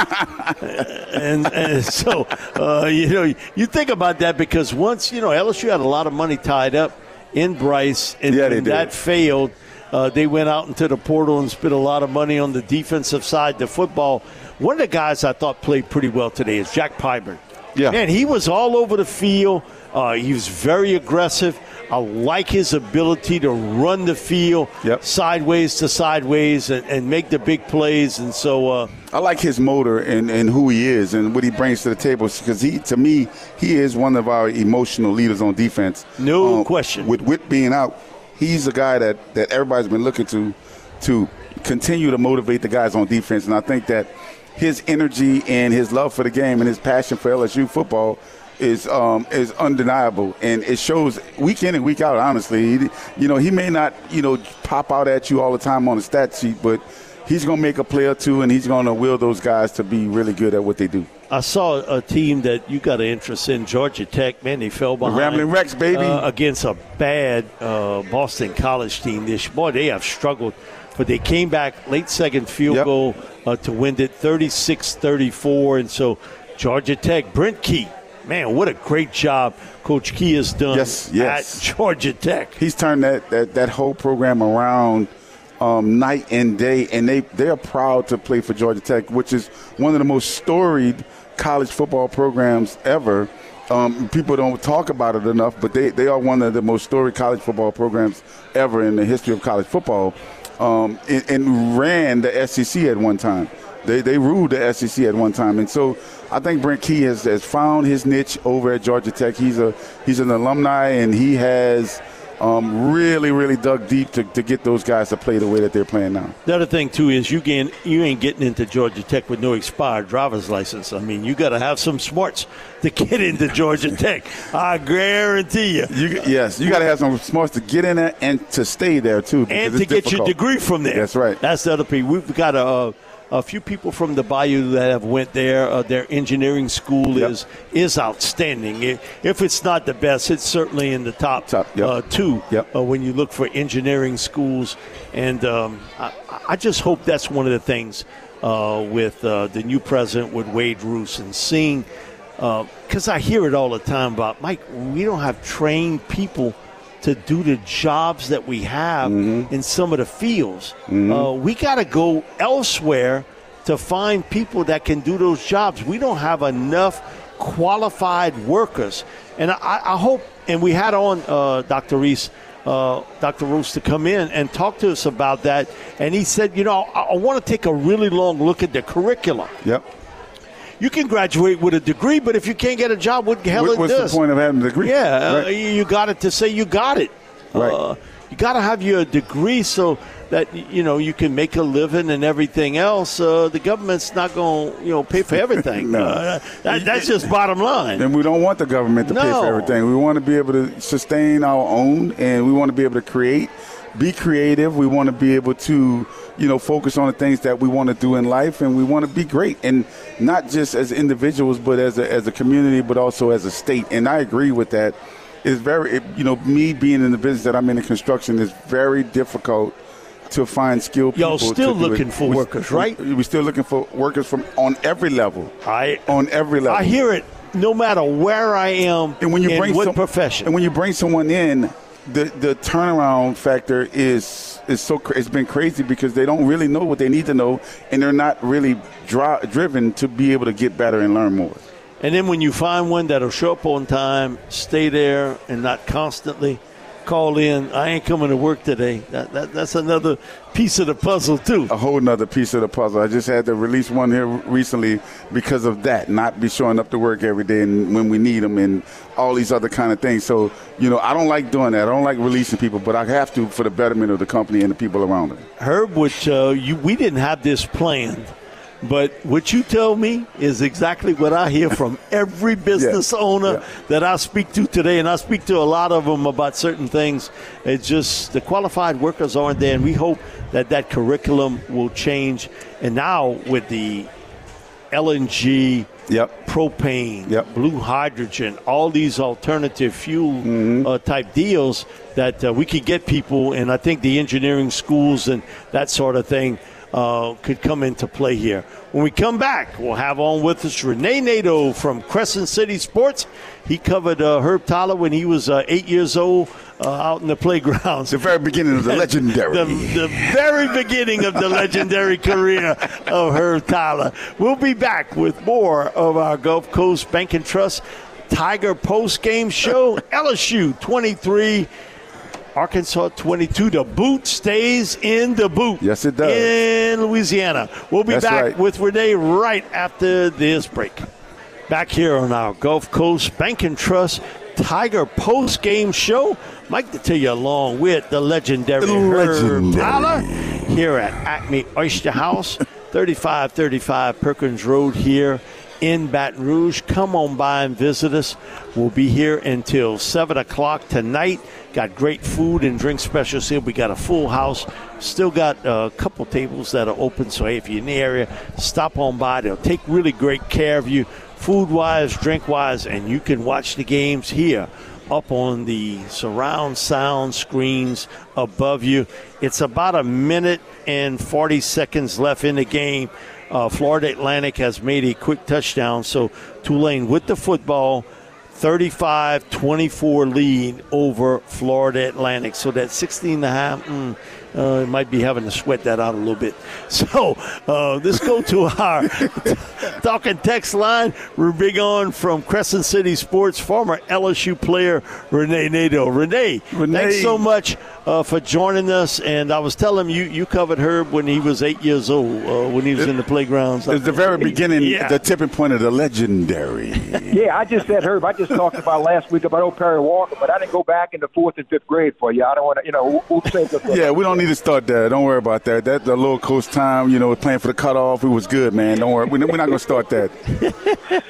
and, and so uh, you know, you think about that because once you know L S U had a lot of money tied up in Bryce, and, yeah, and that failed. Uh, they went out into the portal and spent a lot of money on the defensive side of football. One of the guys I thought played pretty well today is Jack Pyburn. Yeah. Man, he was all over the field. Uh, he was very aggressive. I like his ability to run the field yep. sideways to sideways and, and make the big plays. And so uh, I like his motor and, and who he is and what he brings to the table because he, to me, he is one of our emotional leaders on defense. No um, question. With Witt being out, he's a guy that, that everybody's been looking to to continue to motivate the guys on defense. And I think that his energy and his love for the game and his passion for L S U football is um, is undeniable, and it shows week in and week out. Honestly, he, you know, he may not you know pop out at you all the time on the stat sheet, but he's going to make a play or two, and he's going to will those guys to be really good at what they do. I saw a team that you got an interest in, Georgia Tech. Man, they fell behind. The Rambling Rex, baby, uh, against a bad uh, Boston College team. This boy, they have struggled, but they came back late second field yep. goal uh, to win it, thirty-six thirty-four, and so Georgia Tech, Brent Key. Man, what a great job Coach Key has done yes, yes. at Georgia Tech. He's turned that, that, that whole program around um, night and day, and they, they're proud to play for Georgia Tech, which is one of the most storied college football programs ever. Um, people don't talk about it enough, but they, they are one of the most storied college football programs ever in the history of college football, um, and, and ran the S E C at one time. They they ruled the S E C at one time, and so I think Brent Key has, has found his niche over at Georgia Tech. He's a he's an alumni, and he has um, really, really dug deep to, to get those guys to play the way that they're playing now. The other thing, too, is you, gain, you ain't getting into Georgia Tech with no expired driver's license. I mean, you got to have some smarts to get into Georgia Tech. I guarantee you. you yes, you got to have some smarts to get in there and to stay there, too. And to get difficult. your degree from there. That's right. That's the other piece. We've got a, a, a few people from the Bayou that have went there. Uh, their engineering school yep. is is outstanding. If it's not the best, it's certainly in the top, top yep. uh, two yep. uh, when you look for engineering schools. And um, I, I just hope that's one of the things uh, with uh, the new president, with Wade Roos, and seeing because uh, I hear it all the time about, Mike, we don't have trained people to do the jobs that we have mm-hmm. in some of the fields. Mm-hmm. Uh, we got to go elsewhere to find people that can do those jobs. We don't have enough qualified workers. And I, I hope, and we had on uh, Doctor Reese, uh, Doctor Roos to come in and talk to us about that. And he said, you know, I, I want to take a really long look at the curriculum. Yep. You can graduate with a degree, but if you can't get a job, what the hell what, it what's does? the point of having a degree? Yeah, right. uh, you got it to say you got it. Right. Uh, you got to have your degree so that, you know, you can make a living and everything else. Uh, the government's not going to, you know, pay for everything. no. uh, that, that's just bottom line. And we don't want the government to no. pay for everything. We want to be able to sustain our own, and we want to be able to create, be creative. We want to be able to, you know, focus on the things that we want to do in life, and we want to be great, and not just as individuals, but as a, as a community, but also as a state. And I agree with that. It's very, it, you know, me being in the business that I'm in, in construction, is very difficult to find skilled people. Y'all still to do looking it. for we, workers, right? We're still looking for workers from on every level. I on every level. I hear it. No matter where I am, and when you in bring what some, profession, and when you bring someone in, the the turnaround factor is is so it's been crazy, because they don't really know what they need to know, and they're not really dri- driven to be able to get better and learn more. And then when you find one that'll show up on time, stay there, and not constantly call in, I ain't coming to work today. That, that That's another piece of the puzzle, too. A whole nother piece of the puzzle. I just had to release one here recently because of that, not be showing up to work every day and when we need them and all these other kind of things. So, you know, I don't like doing that. I don't like releasing people, but I have to for the betterment of the company and the people around it. Herb, which uh, you, we didn't have this planned. But what you tell me is exactly what I hear from every business yeah. owner yeah. that I speak to today, and I speak to a lot of them about certain things. It's just the qualified workers aren't there, and we hope that that curriculum will change. And now with the L N G, yep. propane, yep. blue hydrogen, all these alternative fuel mm-hmm. uh, type deals that uh, we could get people, and I think the engineering schools and that sort of thing Uh, could come into play here. When we come back, we'll have on with us Renee Nadeau from Crescent City Sports. He covered uh, Herb Tyler when he was uh, eight years old uh, out in the playgrounds. The very beginning of the legendary. the, the very beginning of the legendary career of Herb Tyler. We'll be back with more of our Gulf Coast Bank and Trust Tiger post-game show. L S U twenty-three, Arkansas twenty-two. The boot stays in the boot. Yes, it does. In Louisiana. We'll be That's back right. with Renee right after this break. Back here on our Gulf Coast Bank and Trust Tiger post-game show. Mike to tell you along with the legendary, the legendary. Herb Tyler here at Acme Oyster House, thirty-five thirty-five Perkins Road here in Baton Rouge. Come on by and visit us. We'll be here until seven o'clock tonight. Got great food and drink specials here. We got a full house. Still got a couple tables that are open, so hey, if you're in the area, stop on by. They'll take really great care of you, food-wise, drink-wise, and you can watch the games here up on the surround sound screens above you. It's about a minute and forty seconds left in the game. Uh, Florida Atlantic has made a quick touchdown, so Tulane with the football, thirty-five twenty-four lead over Florida Atlantic. So that sixteen and a half, mm, uh, might be having to sweat that out a little bit. So uh, let's go to our talking text line. We're big on from Crescent City Sports, former L S U player Renee Nadeau. Renee, Renee, thanks so much uh, for joining us. And I was telling him you, you covered Herb when he was eight years old, uh, when he was it, in the playgrounds. It's the very beginning, yeah. the tipping point of the legendary. Yeah, I just said Herb. I just talked about last week about old Perry Walker, but I didn't go back into fourth and fifth grade for you. I don't want to, you know, we'll, we'll save the Yeah, we don't need to start that. Don't worry about that. That's a little coach time, you know, playing for the cutoff. It was good, man. Don't worry. We're not going to start that.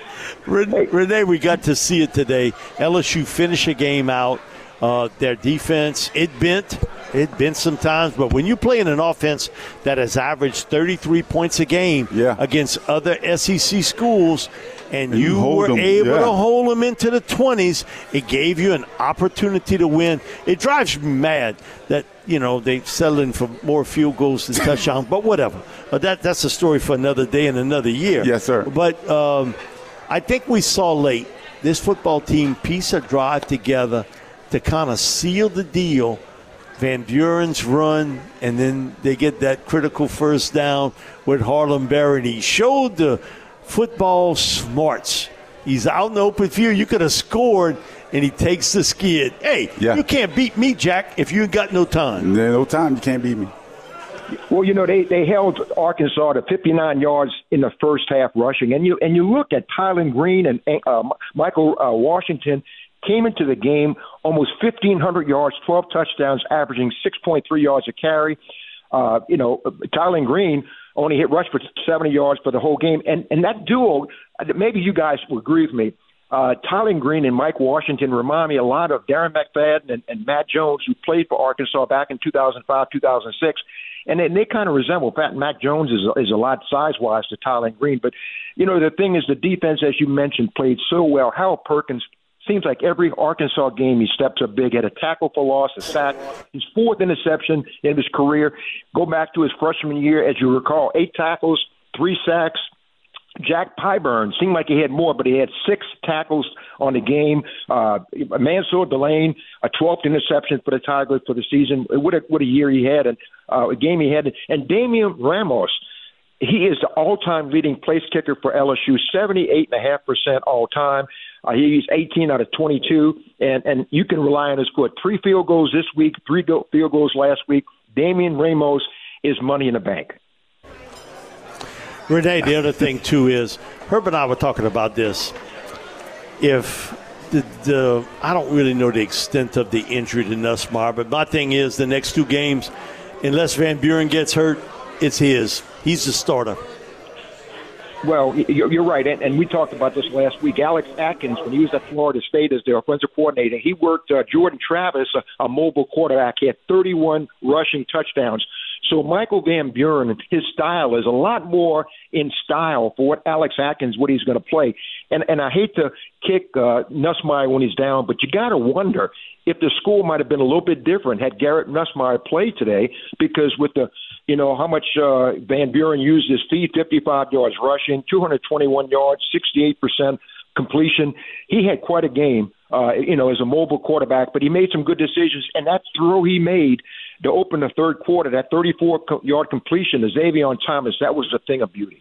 Renee, we got to see it today. L S U finish a game out. Uh, their defense, it bent. It bent sometimes. But when you play in an offense that has averaged thirty-three points a game yeah. against other S E C schools, and, and you, you were them. able yeah. to hold them into the twenties, it gave you an opportunity to win. It drives me mad that, you know, they settle in for more field goals than touchdowns, but whatever. But that that's a story for another day and another year. Yes, sir. But um, I think we saw late this football team piece a drive together to kind of seal the deal. Van Buren's run, and then they get that critical first down with Harlem Berry. And he showed the football smarts. He's out in the open field. You could have scored, and he takes the skid. Hey, yeah. you can't beat me, Jack, if you ain't got no time. There's no time. You can't beat me. Well, you know, they, they held Arkansas to fifty-nine yards in the first half rushing. And you and you look at Tylen Green and uh, Michael uh, Washington came into the game almost fifteen hundred yards, twelve touchdowns, averaging six point three yards a carry. Uh, you know, Tylen Green only hit rush for seventy yards for the whole game. And and that duo, maybe you guys will agree with me, uh, Tylen Green and Mike Washington remind me a lot of Darren McFadden and, and Matt Jones, who played for Arkansas back in two thousand five, two thousand six. And they, they kind of resemble. In fact, Mac Jones is, is a lot size-wise to Tylen Green. But, you know, the thing is the defense, as you mentioned, played so well. Harold Perkins seems like every Arkansas game he steps up big, had a tackle for loss, a sack, his fourth interception in his career. Go back to his freshman year, as you recall, eight tackles, three sacks. Jack Pyburn seemed like he had more, but he had six tackles on the game. Uh, Mansour Delane, a twelfth interception for the Tigers for the season. What a, what a year he had, and uh, a game he had. And Damian Ramos, he is the all-time leading place kicker for L S U, seventy-eight point five percent all-time. Uh, he's eighteen out of twenty-two, and, and you can rely on his score. Three field goals this week, three go- field goals last week. Damian Ramos is money in the bank. Renee, the other thing, too, is Herb and I were talking about this. If the, the I don't really know the extent of the injury to Nussmeier, but my thing is the next two games, unless Van Buren gets hurt, it's his. He's the starter. Well, you're right, and, and we talked about this last week. Alex Atkins, when he was at Florida State as their offensive coordinator, he worked uh, Jordan Travis, a, a mobile quarterback. He had thirty-one rushing touchdowns. So Michael Van Buren, his style is a lot more in style for what Alex Atkins, what he's going to play. And and I hate to kick uh, Nussmeier when he's down, but you got to wonder if the score might have been a little bit different had Garrett Nussmeier played today, because with the, you know, how much uh, Van Buren used his feet, fifty-five yards rushing, two hundred twenty-one yards, sixty-eight percent completion. He had quite a game, uh, you know, as a mobile quarterback, but he made some good decisions. And that throw he made to open the third quarter, that thirty-four-yard completion to Xavier Thomas, that was a thing of beauty.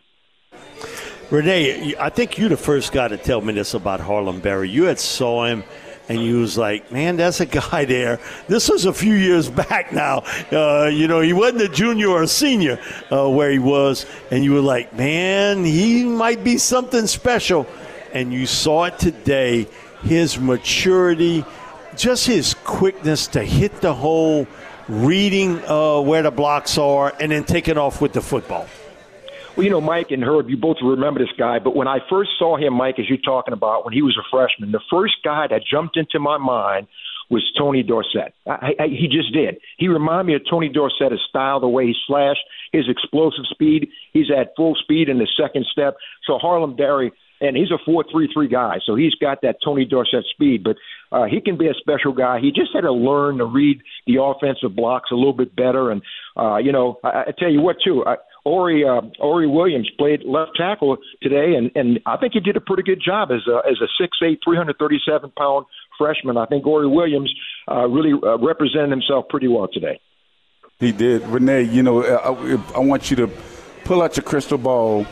Renee, I think you're the first guy to tell me this about Harlem Berry. You had saw him, and you was like, man, that's a guy there. This was a few years back now. Uh, you know, he wasn't a junior or a senior uh, where he was, and you were like, man, he might be something special. And you saw it today, his maturity, just his quickness to hit the hole, reading uh, where the blocks are, and then taking off with the football. Well, you know, Mike and Herb, you both remember this guy, but when I first saw him, Mike, as you're talking about, when he was a freshman, the first guy that jumped into my mind was Tony Dorsett. I, I, he just did. He reminded me of Tony Dorsett, his style, the way he slashed, his explosive speed. He's at full speed in the second step. So Harlem Berry, and he's a four three three guy, so he's got that Tony Dorsett speed. But uh, he can be a special guy. He just had to learn to read the offensive blocks a little bit better. And, uh, you know, I, I tell you what, too, I, Ori uh, Ori Williams played left tackle today, and, and I think he did a pretty good job as a as a six eight, three hundred thirty-seven pound freshman. I think Ori Williams uh, really uh, represented himself pretty well today. He did. Renee, you know, I, I want you to pull out your crystal ball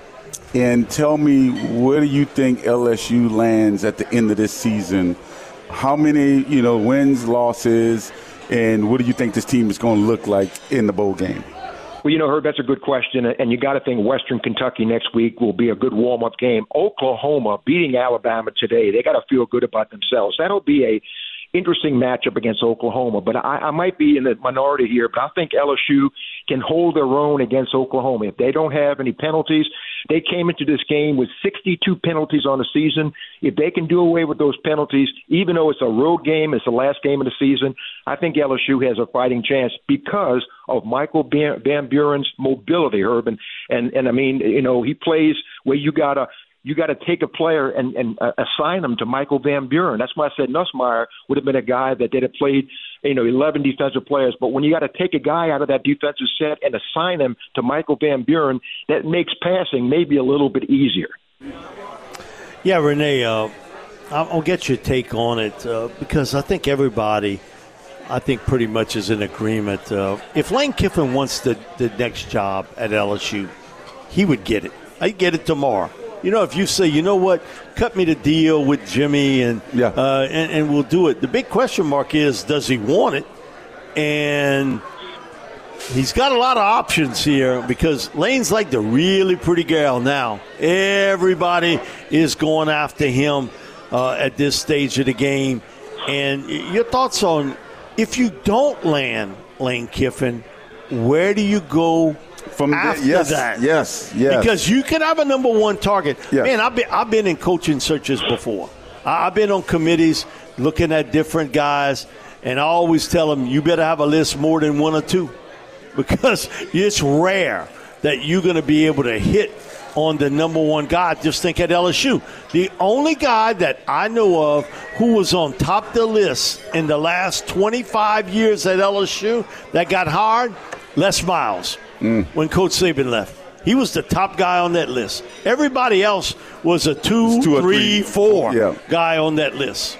and tell me, where do you think L S U lands at the end of this season? How many, you know, wins, losses, and what do you think this team is going to look like in the bowl game? Well, you know, Herb, that's a good question, and you got to think Western Kentucky next week will be a good warm-up game. Oklahoma beating Alabama today, they got to feel good about themselves. That'll be a interesting matchup against Oklahoma, but I, I might be in the minority here, but I think L S U can hold their own against Oklahoma. If they don't have any penalties, they came into this game with sixty-two penalties on the season. If they can do away with those penalties, even though it's a road game, it's the last game of the season, I think L S U has a fighting chance because of Michael Van Buren's mobility, Herb. And, and, and I mean, you know, he plays where you got to you got to take a player and, and uh, assign him to Michael Van Buren. That's why I said Nussmeier would have been a guy that they'd have played, you know, eleven defensive players. But when you got to take a guy out of that defensive set and assign him to Michael Van Buren, that makes passing maybe a little bit easier. Yeah, Renee, uh, I'll get your take on it uh, because I think everybody, I think pretty much is in agreement. Uh, if Lane Kiffin wants the, the next job at L S U, he would get it. I'd get it tomorrow. You know, if you say, you know what, cut me the deal with Jimmy and, yeah. uh, and and we'll do it. The big question mark is, does he want it? And he's got a lot of options here because Lane's like the really pretty girl now. Everybody is going after him uh, at this stage of the game. And your thoughts on, if you don't land Lane Kiffin, where do you go from after the, yes, that? Yes, yes. Because you can have a number one target. Yes. Man, I've been, I've been in coaching searches before. I've been on committees looking at different guys, and I always tell them, you better have a list more than one or two because it's rare that you're going to be able to hit on the number one guy. Just think at L S U. The only guy that I know of who was on top of the list in the last twenty-five years at L S U that got hired, Les Miles, mm. when Coach Saban left. He was the top guy on that list. Everybody else was a two, two three, three, four yeah. guy on that list.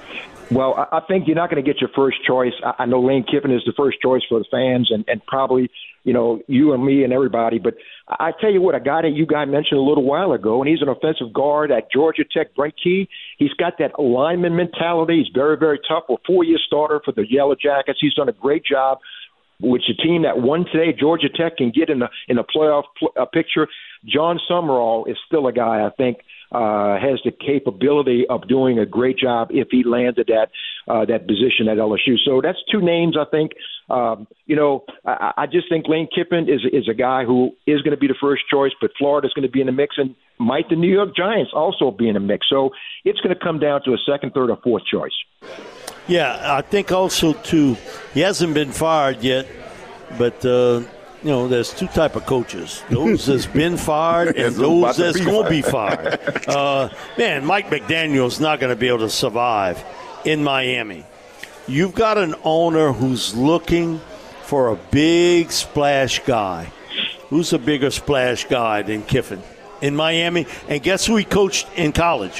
Well, I think you're not going to get your first choice. I know Lane Kiffin is the first choice for the fans and, and probably, you know, you and me and everybody. But I tell you what, a guy that you guys mentioned a little while ago, and he's an offensive guard at Georgia Tech, Brent Key. He's got that lineman mentality. He's very, very tough. A four-year starter for the Yellow Jackets. He's done a great job. Which the team that won today, Georgia Tech, can get in the in the playoff pl- uh, picture. John Summerall is still a guy I think uh, has the capability of doing a great job if he landed that uh, that position at L S U. So that's two names I think. Um, you know, I, I just think Lane Kiffin is is a guy who is going to be the first choice, but Florida's going to be in the mix, and might the New York Giants also be in the mix. So it's going to come down to a second, third, or fourth choice. Yeah, I think also, too, he hasn't been fired yet, but, uh, you know, there's two type of coaches. Those that's been fired and those that's going to be fired. Uh, man, Mike McDaniel's not going to be able to survive in Miami. You've got an owner who's looking for a big splash guy. Who's a bigger splash guy than Kiffin in Miami? And guess who he coached in college?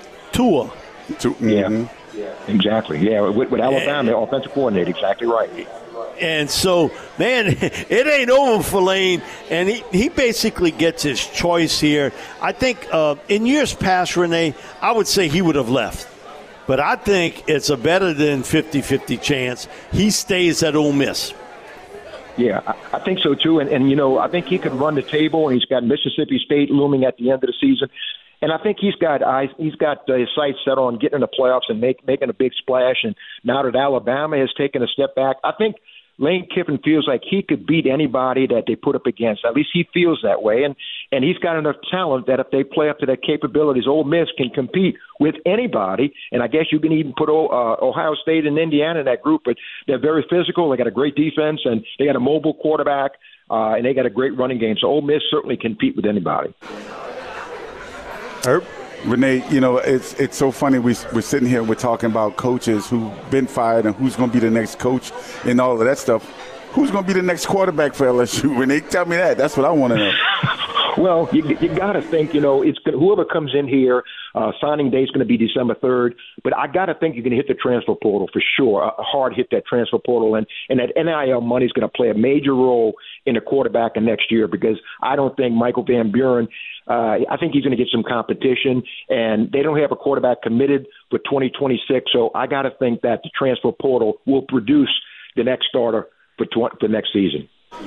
Tua. Mm-hmm. Yeah. Yeah, exactly. Yeah, with, with Alabama, the offensive coordinator, exactly right. And so, man, it ain't over for Lane, and he, he basically gets his choice here. I think uh, in years past, Renee, I would say he would have left. But I think it's a better than fifty-fifty chance he stays at Ole Miss. Yeah, I, I think so, too. And, and, you know, I think he could run the table, and he's got Mississippi State looming at the end of the season. And I think he's got eyes, he's got uh, his sights set on getting in the playoffs and make, making a big splash. And now that Alabama has taken a step back, I think Lane Kiffin feels like he could beat anybody that they put up against. At least he feels that way. And and he's got enough talent that if they play up to their capabilities, Ole Miss can compete with anybody. And I guess you can even put uh, Ohio State and Indiana in that group. But they're very physical. They got a great defense, and they got a mobile quarterback, uh, and they got a great running game. So Ole Miss certainly can compete with anybody. Herb? Renee, you know, it's it's so funny. We, we're sitting here, we're talking about coaches who've been fired and who's going to be the next coach and all of that stuff. Who's going to be the next quarterback for L S U? Renee, tell me that. That's what I want to know. Well, you, you got to think, you know, it's whoever comes in here, uh, signing day is going to be December third. But I got to think you're going to hit the transfer portal for sure. A hard hit that transfer portal, and and that N I L money is going to play a major role in the quarterback of next year, because I don't think Michael Van Buren. Uh, I think he's going to get some competition, and they don't have a quarterback committed for twenty twenty-six. So I got to think that the transfer portal will produce the next starter for tw- for next season.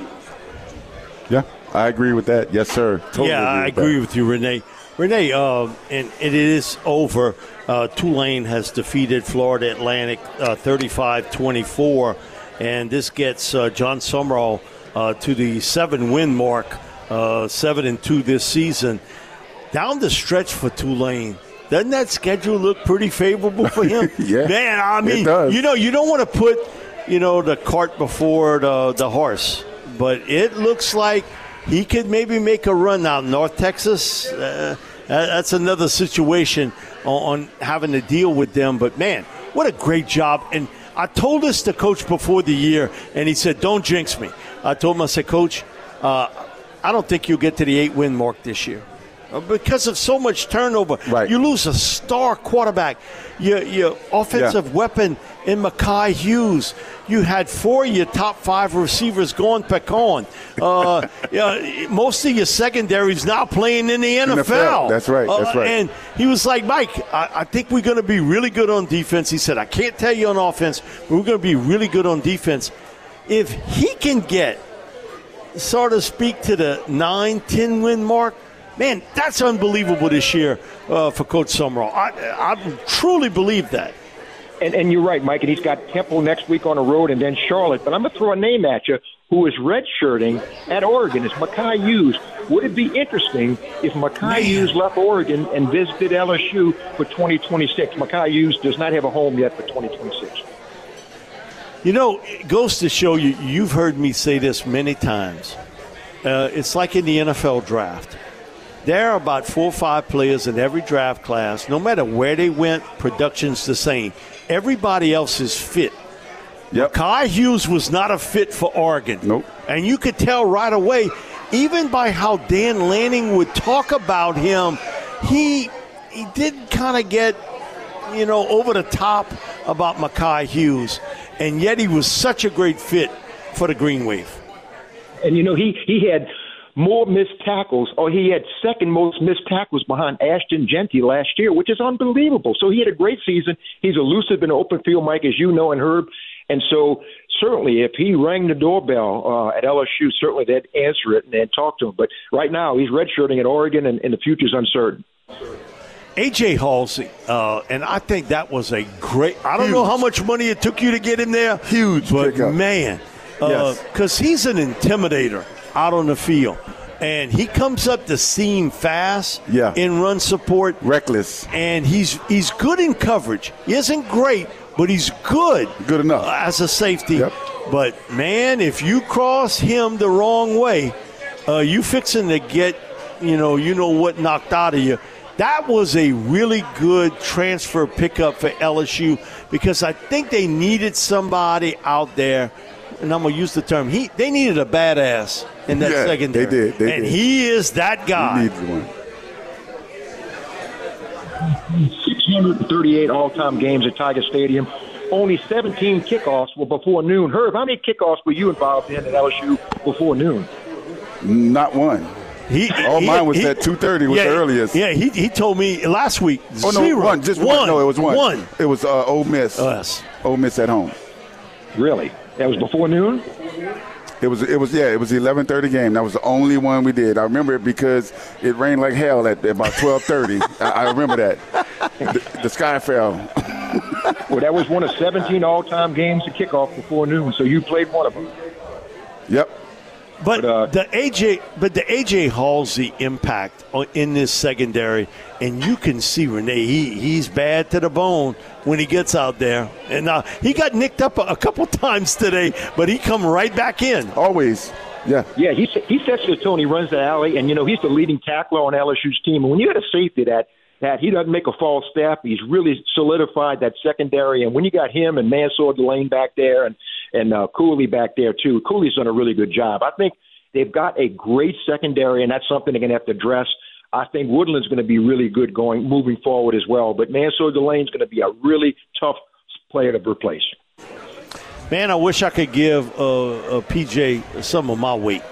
Yeah, I agree with that. Yes, sir. Totally yeah, I agree, with, agree with you, Renee. Renee, uh, and, and it is over. Uh, Tulane has defeated Florida Atlantic uh, thirty-five twenty-four, and this gets uh, John Sumrall uh, to the seven-win mark, uh, seven and two this season. Down the stretch for Tulane, doesn't that schedule look pretty favorable for him? Yeah, man. I mean, it does. you know, you don't want to put, you know, the cart before the the horse. But it looks like he could maybe make a run now. North Texas, uh, that's another situation on, on having to deal with them. But, man, what a great job. And I told this to Coach before the year, and he said, don't jinx me. I told him, I said, Coach, uh, I don't think you'll get to the eight-win mark this year. Because of so much turnover, right. You lose a star quarterback, your, your offensive yeah. weapon in Mekhi Hughes. You had four of your top five receivers going back on. Uh, yeah, most of your secondaries now playing in the N F L. N F L. That's right. That's right. Uh, and he was like, Mike, I, I think we're going to be really good on defense. He said, I can't tell you on offense, but we're going to be really good on defense. If he can get, so to speak, to the nine, ten-win mark, man, that's unbelievable this year uh, for Coach Sumrall. I, I truly believe that. And, and you're right, Mike, and he's got Temple next week on the road and then Charlotte. But I'm going to throw a name at you who is redshirting at Oregon. It's Mekhi Hughes. Would it be interesting if Mekhi Hughes left Oregon and visited L S U for twenty twenty-six? Mekhi Hughes does not have a home yet for twenty twenty-six. You know, it goes to show you, you've heard me say this many times. Uh, it's like in the N F L draft. There are about four or five players in every draft class. No matter where they went, production's the same. Everybody else is fit. Yep. Mekhi Hughes was not a fit for Oregon. Nope. And you could tell right away, even by how Dan Lanning would talk about him, he he didn't kind of get, you know, over the top about Mekhi Hughes. And yet he was such a great fit for the Green Wave. And, you know, he, he had – more missed tackles, or he had second most missed tackles behind Ashton Genty last year, which is unbelievable. So he had a great season. He's elusive in the open field, Mike, as you know, and Herb. And so certainly if he rang the doorbell uh, at L S U, certainly they'd answer it and they'd talk to him. But right now he's redshirting at Oregon, and, and the future's uncertain. A J Halsey, uh, and I think that was a great – I don't Huge. know how much money it took you to get him there. Huge But, pickup. man, because uh, yes. he's an intimidator out on the field. And he comes up the seam fast yeah. in run support. Reckless. And he's he's good in coverage. He isn't great, but he's good. Good enough. Uh, as a safety. Yep. But, man, if you cross him the wrong way, uh, you fixing to get, you know, you know what knocked out of you. That was a really good transfer pickup for L S U because I think they needed somebody out there, and I'm going to use the term, he they needed a badass in that yeah, secondary. They did. They and did. he is that guy. He needs one. six hundred thirty-eight all-time games at Tiger Stadium. Only seventeen kickoffs were before noon. Herb, how many kickoffs were you involved in at L S U before noon? Not one. He, All he, mine was he, at two thirty was yeah, the earliest. Yeah, he he told me last week, Oh, no, zero. one. Just one. one. No, it was one. One. It was uh, Ole Miss. Oh, yes. Ole Miss at home. Really? That was before noon? It was, it was, yeah, it was the eleven thirty game. That was the only one we did. I remember it because it rained like hell at about twelve thirty. I, I remember that. The, the sky fell. Well, that was one of seventeen all-time games at kickoff before noon, so you played one of them. Yep. But, But, uh, the A J, but the A J Halsey impact on, in this secondary, and you can see Renee. He he's bad to the bone when he gets out there, and uh, he got nicked up a, a couple times today, but he come right back in. Always. Yeah. Yeah, he he sets the tone. He runs the alley, and you know he's the leading tackler on L S U's team. And when you had a safety that that he doesn't make a false step, he's really solidified that secondary. And when you got him and Mansour Delane back there, and and uh, Cooley back there too, Cooley's done a really good job. I think They've got a great secondary, and that's something they're going to have to address. I think Woodland's going to be really good going moving forward as well. But Mansour Delane's going to be a really tough player to replace. Man, I wish I could give uh, uh, P J some of my weight.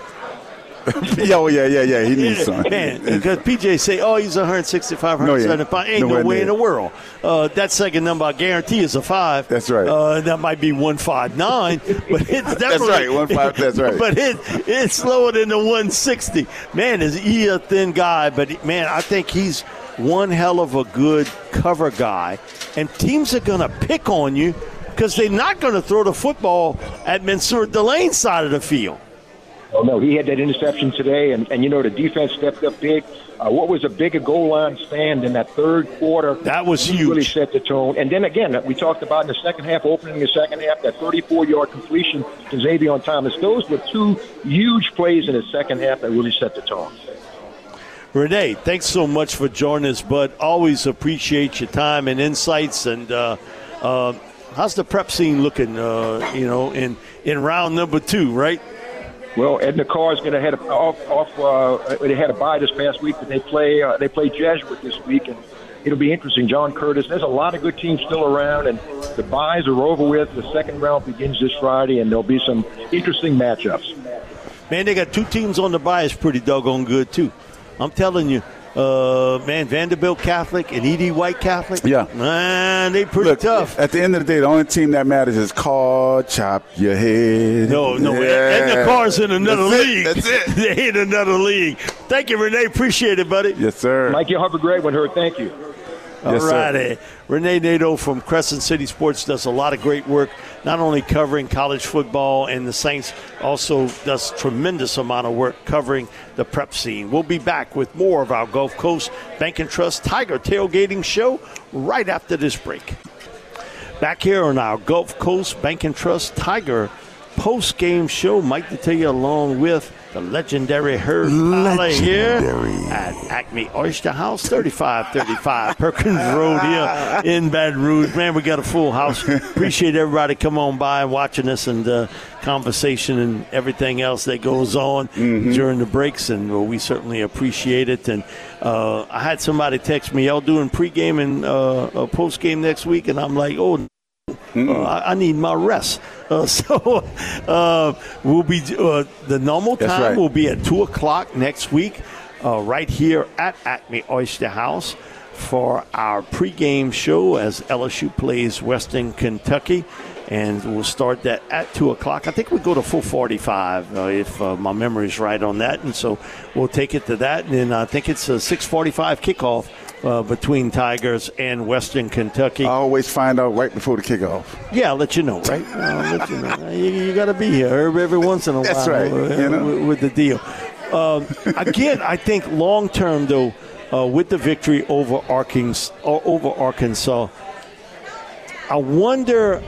oh, yeah, yeah, yeah. He needs some. Man, because P J say, oh, he's one sixty-five, one seventy-five. No, yeah. Ain't no, no way in the world. Uh, that second number, I guarantee, is a five. That's right. Uh, that might be one fifty-nine. But it's that's right, one five, that's right. But it, it's lower than the one sixty. Man, is he a thin guy. But, man, I think he's one hell of a good cover guy. And teams are going to pick on you because they're not going to throw the football at Mansour Delane's side of the field. Oh, no, he had that interception today, and, and you know, the defense stepped up big. Uh, what was a bigger goal line stand in that third quarter? That was huge. Really set the tone. And then again, we talked about in the second half, opening the second half, that thirty-four-yard completion to Xavier Thomas. Those were two huge plays in the second half that really set the tone. Renee, thanks so much for joining us, bud. Always appreciate your time and insights. And uh, uh, how's the prep scene looking, uh, you know, in, in round number two, right? Well, Edna Carr is going to head off. off uh, they had a bye this past week, but they play uh, they play Jesuit this week, and it'll be interesting. John Curtis. There's a lot of good teams still around, and the byes are over with. The second round begins this Friday, and there'll be some interesting matchups. Man, they got two teams on the bye. It's pretty doggone good too. I'm telling you. Uh, man, Vanderbilt Catholic and E D White Catholic. Yeah. Man, they pretty Look, tough. At the end of the day, the only team that matters is Carr, chop your head. No, no. Yeah. And the Carr's in another That's league. It. That's it. They're in another league. Thank you, Renee. Appreciate it, buddy. Yes, sir. Mike, you have a great one, Herb. Thank you. All yes, righty. Renee Nadeau from Crescent City Sports does a lot of great work, not only covering college football and the Saints, also does tremendous amount of work covering the prep scene. We'll be back with more of our Gulf Coast Bank and Trust Tiger Tailgating Show right after this break. Back here on our Gulf Coast Bank and Trust Tiger post-game show, Mike Detillier along with the legendary Herb Tyler here at Acme Oyster House, thirty-five thirty-five Perkins Road here in Baton Rouge. Man, we got a full house. Appreciate everybody come on by and watching us and uh, conversation and everything else that goes on mm-hmm. during the breaks, and well, we certainly appreciate it. And uh, I had somebody text me, y'all doing pregame and uh, postgame next week, and I'm like, oh, Uh, I, I need my rest. Uh, so uh, we'll be uh, the normal time right. will be at two o'clock next week, uh, right here at Acme Oyster House for our pregame show as L S U plays Western Kentucky, and we'll start that at two o'clock. I think we go to full forty-five uh, if uh, my memory is right on that, and so we'll take it to that. And then I think it's a six forty-five kickoff. Uh, between Tigers and Western Kentucky. I always find out right before the kickoff. Yeah, I'll let you know, right? I'll let you know. You, you got to be here every, every once in a That's while. That's right. Uh, you know? with, with the deal. Uh, again, I think long term, though, uh, with the victory over Arkansas, over Arkansas, I wonder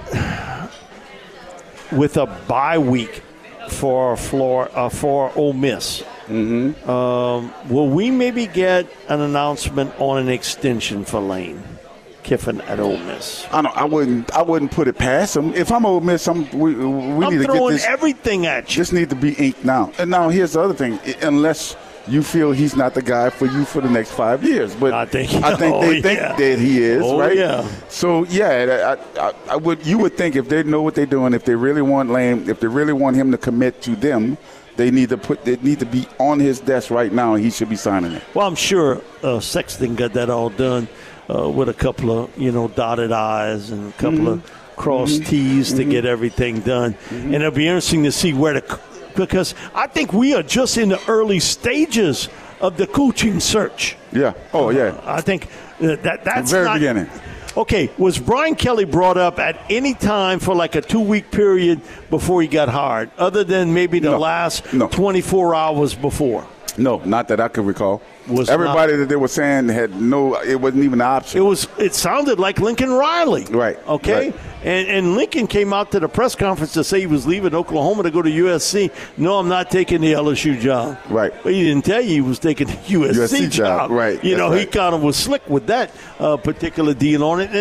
with a bye week for Florida, uh, for Ole Miss. Mm-hmm. Um, will we maybe get an announcement on an extension for Lane Kiffin at Ole Miss? I don't. I wouldn't. I wouldn't put it past him. If I'm Ole Miss, I'm, we, we I'm need to get throwing this, everything at you. This need to be inked now. And now here's the other thing. Unless you feel he's not the guy for you for the next five years, but I think, I think oh, they yeah. think that he is, oh, right? Yeah. So yeah, I, I, I would. You would think if they know what they're doing, if they really want Lane, if they really want him to commit to them. They need to put. They need to be on his desk right now, and he should be signing it. Well, I'm sure uh, Sexton got that all done uh, with a couple of you know dotted I's and a couple mm-hmm. of crossed mm-hmm. T's mm-hmm. to get everything done, mm-hmm. and it'll be interesting to see where the because I think we are just in the early stages of the coaching search. Yeah. Oh yeah. Uh, I think that that's the very not, beginning. Okay, was Brian Kelly brought up at any time for like a two-week period before he got hired, other than maybe the no, last no. twenty-four hours before? No, not that I could recall. Was Everybody not, that they were saying had no, it wasn't even an option. It was. It sounded like Lincoln Riley. Right. Okay. Right. And and Lincoln came out to the press conference to say he was leaving Oklahoma to go to U S C. No, I'm not taking the L S U job. Right. But he didn't tell you he was taking the U S C, U S C job. job. Right. You That's know, right. he kind of was slick with that uh, particular deal on it. And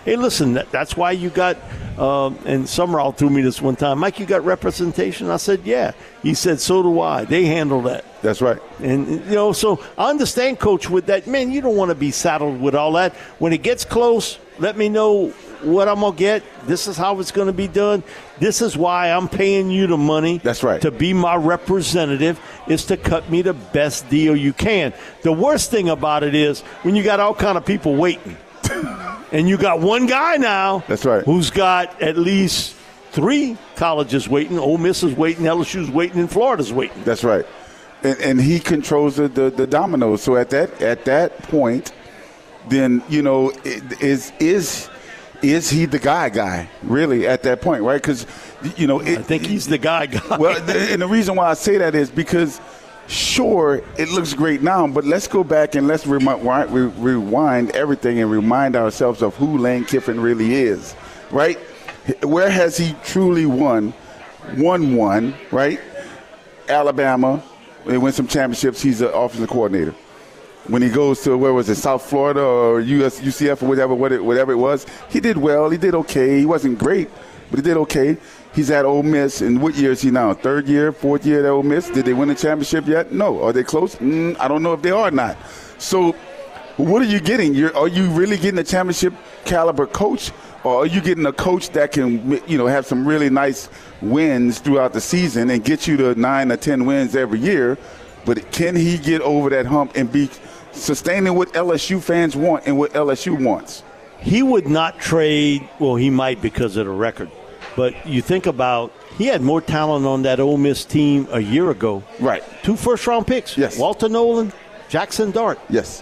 Hey, listen, that, that's why you got, um, and Summerall threw me this one time, Mike, you got representation? I said, yeah. He said, so do I. They handle that. That's right. And, you know, so I understand, Coach, with that. Man, you don't want to be saddled with all that. When it gets close, let me know what I'm going to get. This is how it's going to be done. This is why I'm paying you the money. That's right. To be my representative is to cut me the best deal you can. The worst thing about it is when you got all kind of people waiting. And you got one guy now. That's right. Who's got at least three colleges waiting. Ole Miss is waiting. L S U's waiting. And Florida's waiting. That's right. And, and he controls the, the, the dominoes. So at that at that point, then, you know, is is – is he the guy guy, really, at that point, right? Because, you know. It, I think he's the guy guy. Well, and the reason why I say that is because, sure, it looks great now, but let's go back and let's rewind, rewind everything and remind ourselves of who Lane Kiffin really is, right? Where has he truly won? Won one, right? Alabama, they win some championships, he's the offensive coordinator. When he goes to, where was it, South Florida or U S, U C F or whatever, whatever it was, he did well. He did okay. He wasn't great, but he did okay. He's at Ole Miss. And what year is he now? Third year, fourth year at Ole Miss? Did they win the championship yet? No. Are they close? Mm, I don't know if they are or not. So what are you getting? You're, are you really getting a championship caliber coach, or are you getting a coach that can, you know, have some really nice wins throughout the season and get you to nine or ten wins every year? But can he get over that hump and be sustaining what L S U fans want and what L S U wants? He would not trade. Well, he might because of the record. But you think about, he had more talent on that Ole Miss team a year ago. Right. Two first-round picks. Yes. Walter Nolan, Jackson Dart. Yes.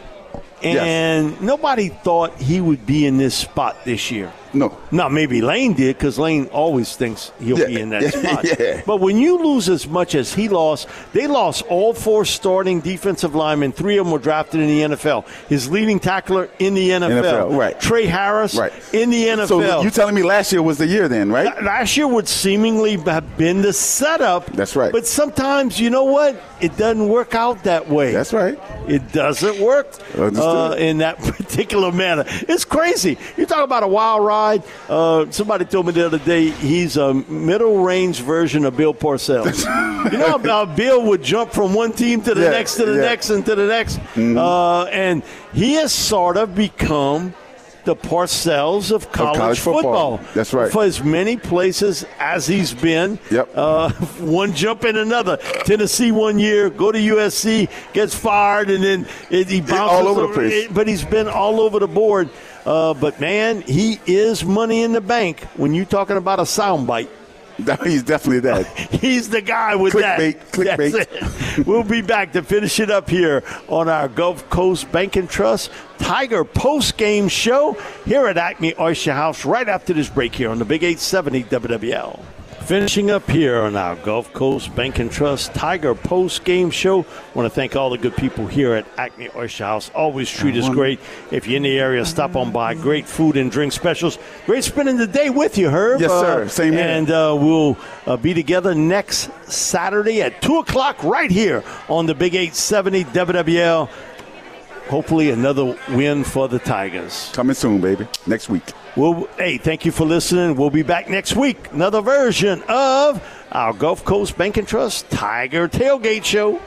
And yes. nobody thought he would be in this spot this year. No. Now, maybe Lane did, because Lane always thinks he'll yeah. be in that yeah. spot. yeah. But when you lose as much as he lost, they lost all four starting defensive linemen. Three of them were drafted in the N F L. His leading tackler in the N F L. N F L, right. Trey Harris right. in the N F L. So you're telling me last year was the year then, right? Last year would seemingly have been the setup. That's right. But sometimes, you know what? It doesn't work out that way. That's right. It doesn't work uh, in that particular manner. It's crazy. You talk about a wild ride. Uh, somebody told me the other day he's a middle-range version of Bill Parcells. You know how Bill would jump from one team to the yeah, next, to the yeah. next, and to the next? Mm-hmm. Uh, and he has sort of become the Parcells of college, of college football. football. That's right. For as many places as he's been. Yep. Uh, one jump in another. Tennessee one year, go to U S C, gets fired, and then it, he bounces all over the place. It, but he's been all over the board. Uh, but, man, he is money in the bank when you're talking about a soundbite. He's definitely that. He's the guy with clickbait, that. Clickbait. That's it. We'll be back to finish it up here on our Gulf Coast Bank and Trust Tiger post-game show here at Acme Oyster House right after this break here on the Big eight seventy W W L. Finishing up here on our Gulf Coast Bank and Trust Tiger post-game show. I want to thank all the good people here at Acme Oyster House. Always treat us great. If you're in the area, stop on by. Great food and drink specials. Great spending the day with you, Herb. Yes, sir. Uh, Same here. And uh, we'll uh, be together next Saturday at two o'clock right here on the Big eight seventy W W L. Hopefully another win for the Tigers. Coming soon, baby. Next week. Well, hey, thank you for listening. We'll be back next week. Another version of our Gulf Coast Bank and Trust Tiger Tailgate Show.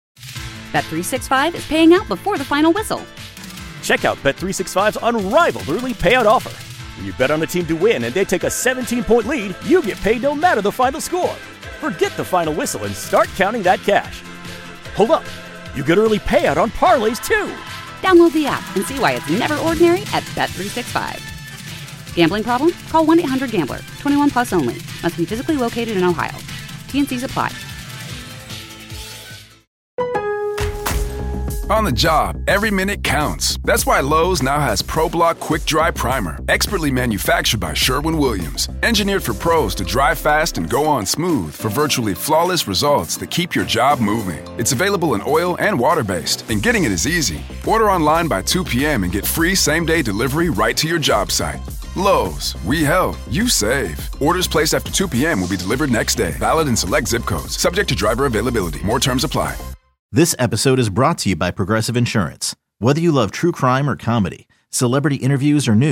Bet three sixty-five is paying out before the final whistle. Check out Bet three sixty-five's unrivaled early payout offer. When you bet on a team to win and they take a seventeen-point lead, you get paid no matter the final score. Forget the final whistle and start counting that cash. Hold up. You get early payout on parlays, too. Download the app and see why it's never ordinary at Bet three sixty-five. Gambling problem? Call one eight hundred gambler. twenty-one plus only. Must be physically located in Ohio. T and C's apply. On the job, every minute counts. That's why Lowe's now has ProBlock Quick Dry Primer, expertly manufactured by Sherwin-Williams. Engineered for pros to dry fast and go on smooth for virtually flawless results that keep your job moving. It's available in oil and water-based, and getting it is easy. Order online by two p.m. and get free same-day delivery right to your job site. Lowe's, we help, you save. Orders placed after two p.m. will be delivered next day. Valid in select zip codes. Subject to driver availability. More terms apply. This episode is brought to you by Progressive Insurance. Whether you love true crime or comedy, celebrity interviews or news,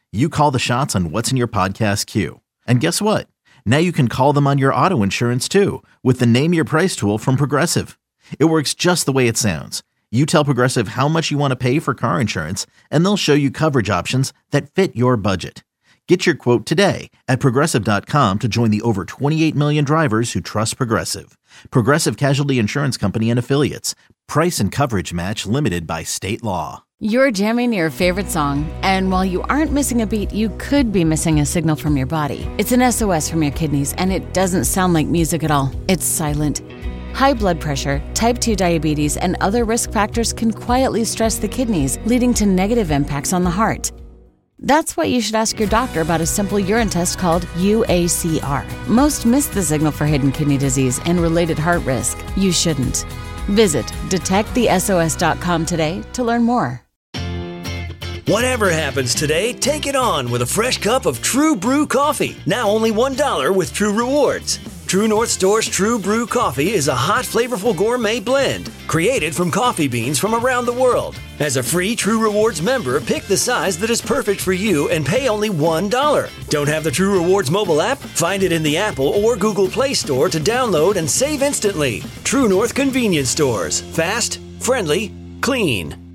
you call the shots on what's in your podcast queue. And guess what? Now you can call them on your auto insurance too with the Name Your Price tool from Progressive. It works just the way it sounds. You tell Progressive how much you want to pay for car insurance, and they'll show you coverage options that fit your budget. Get your quote today at Progressive dot com to join the over twenty-eight million drivers who trust Progressive. Progressive Casualty Insurance Company and Affiliates. Price and coverage match limited by state law. You're jamming your favorite song, and while you aren't missing a beat, you could be missing a signal from your body. It's an S O S from your kidneys, and it doesn't sound like music at all. It's silent. High blood pressure, type two diabetes, and other risk factors can quietly stress the kidneys, leading to negative impacts on the heart. That's why you should ask your doctor about a simple urine test called U A C R. Most miss the signal for hidden kidney disease and related heart risk. You shouldn't. Visit detect the S O S dot com today to learn more. Whatever happens today, take it on with a fresh cup of True Brew coffee. Now only one dollar with True Rewards. True North Store's True Brew coffee is a hot, flavorful gourmet blend created from coffee beans from around the world. As a free True Rewards member, pick the size that is perfect for you and pay only one dollar. Don't have the True Rewards mobile app? Find it in the Apple or Google Play Store to download and save instantly. True North Convenience Stores. Fast, friendly, clean.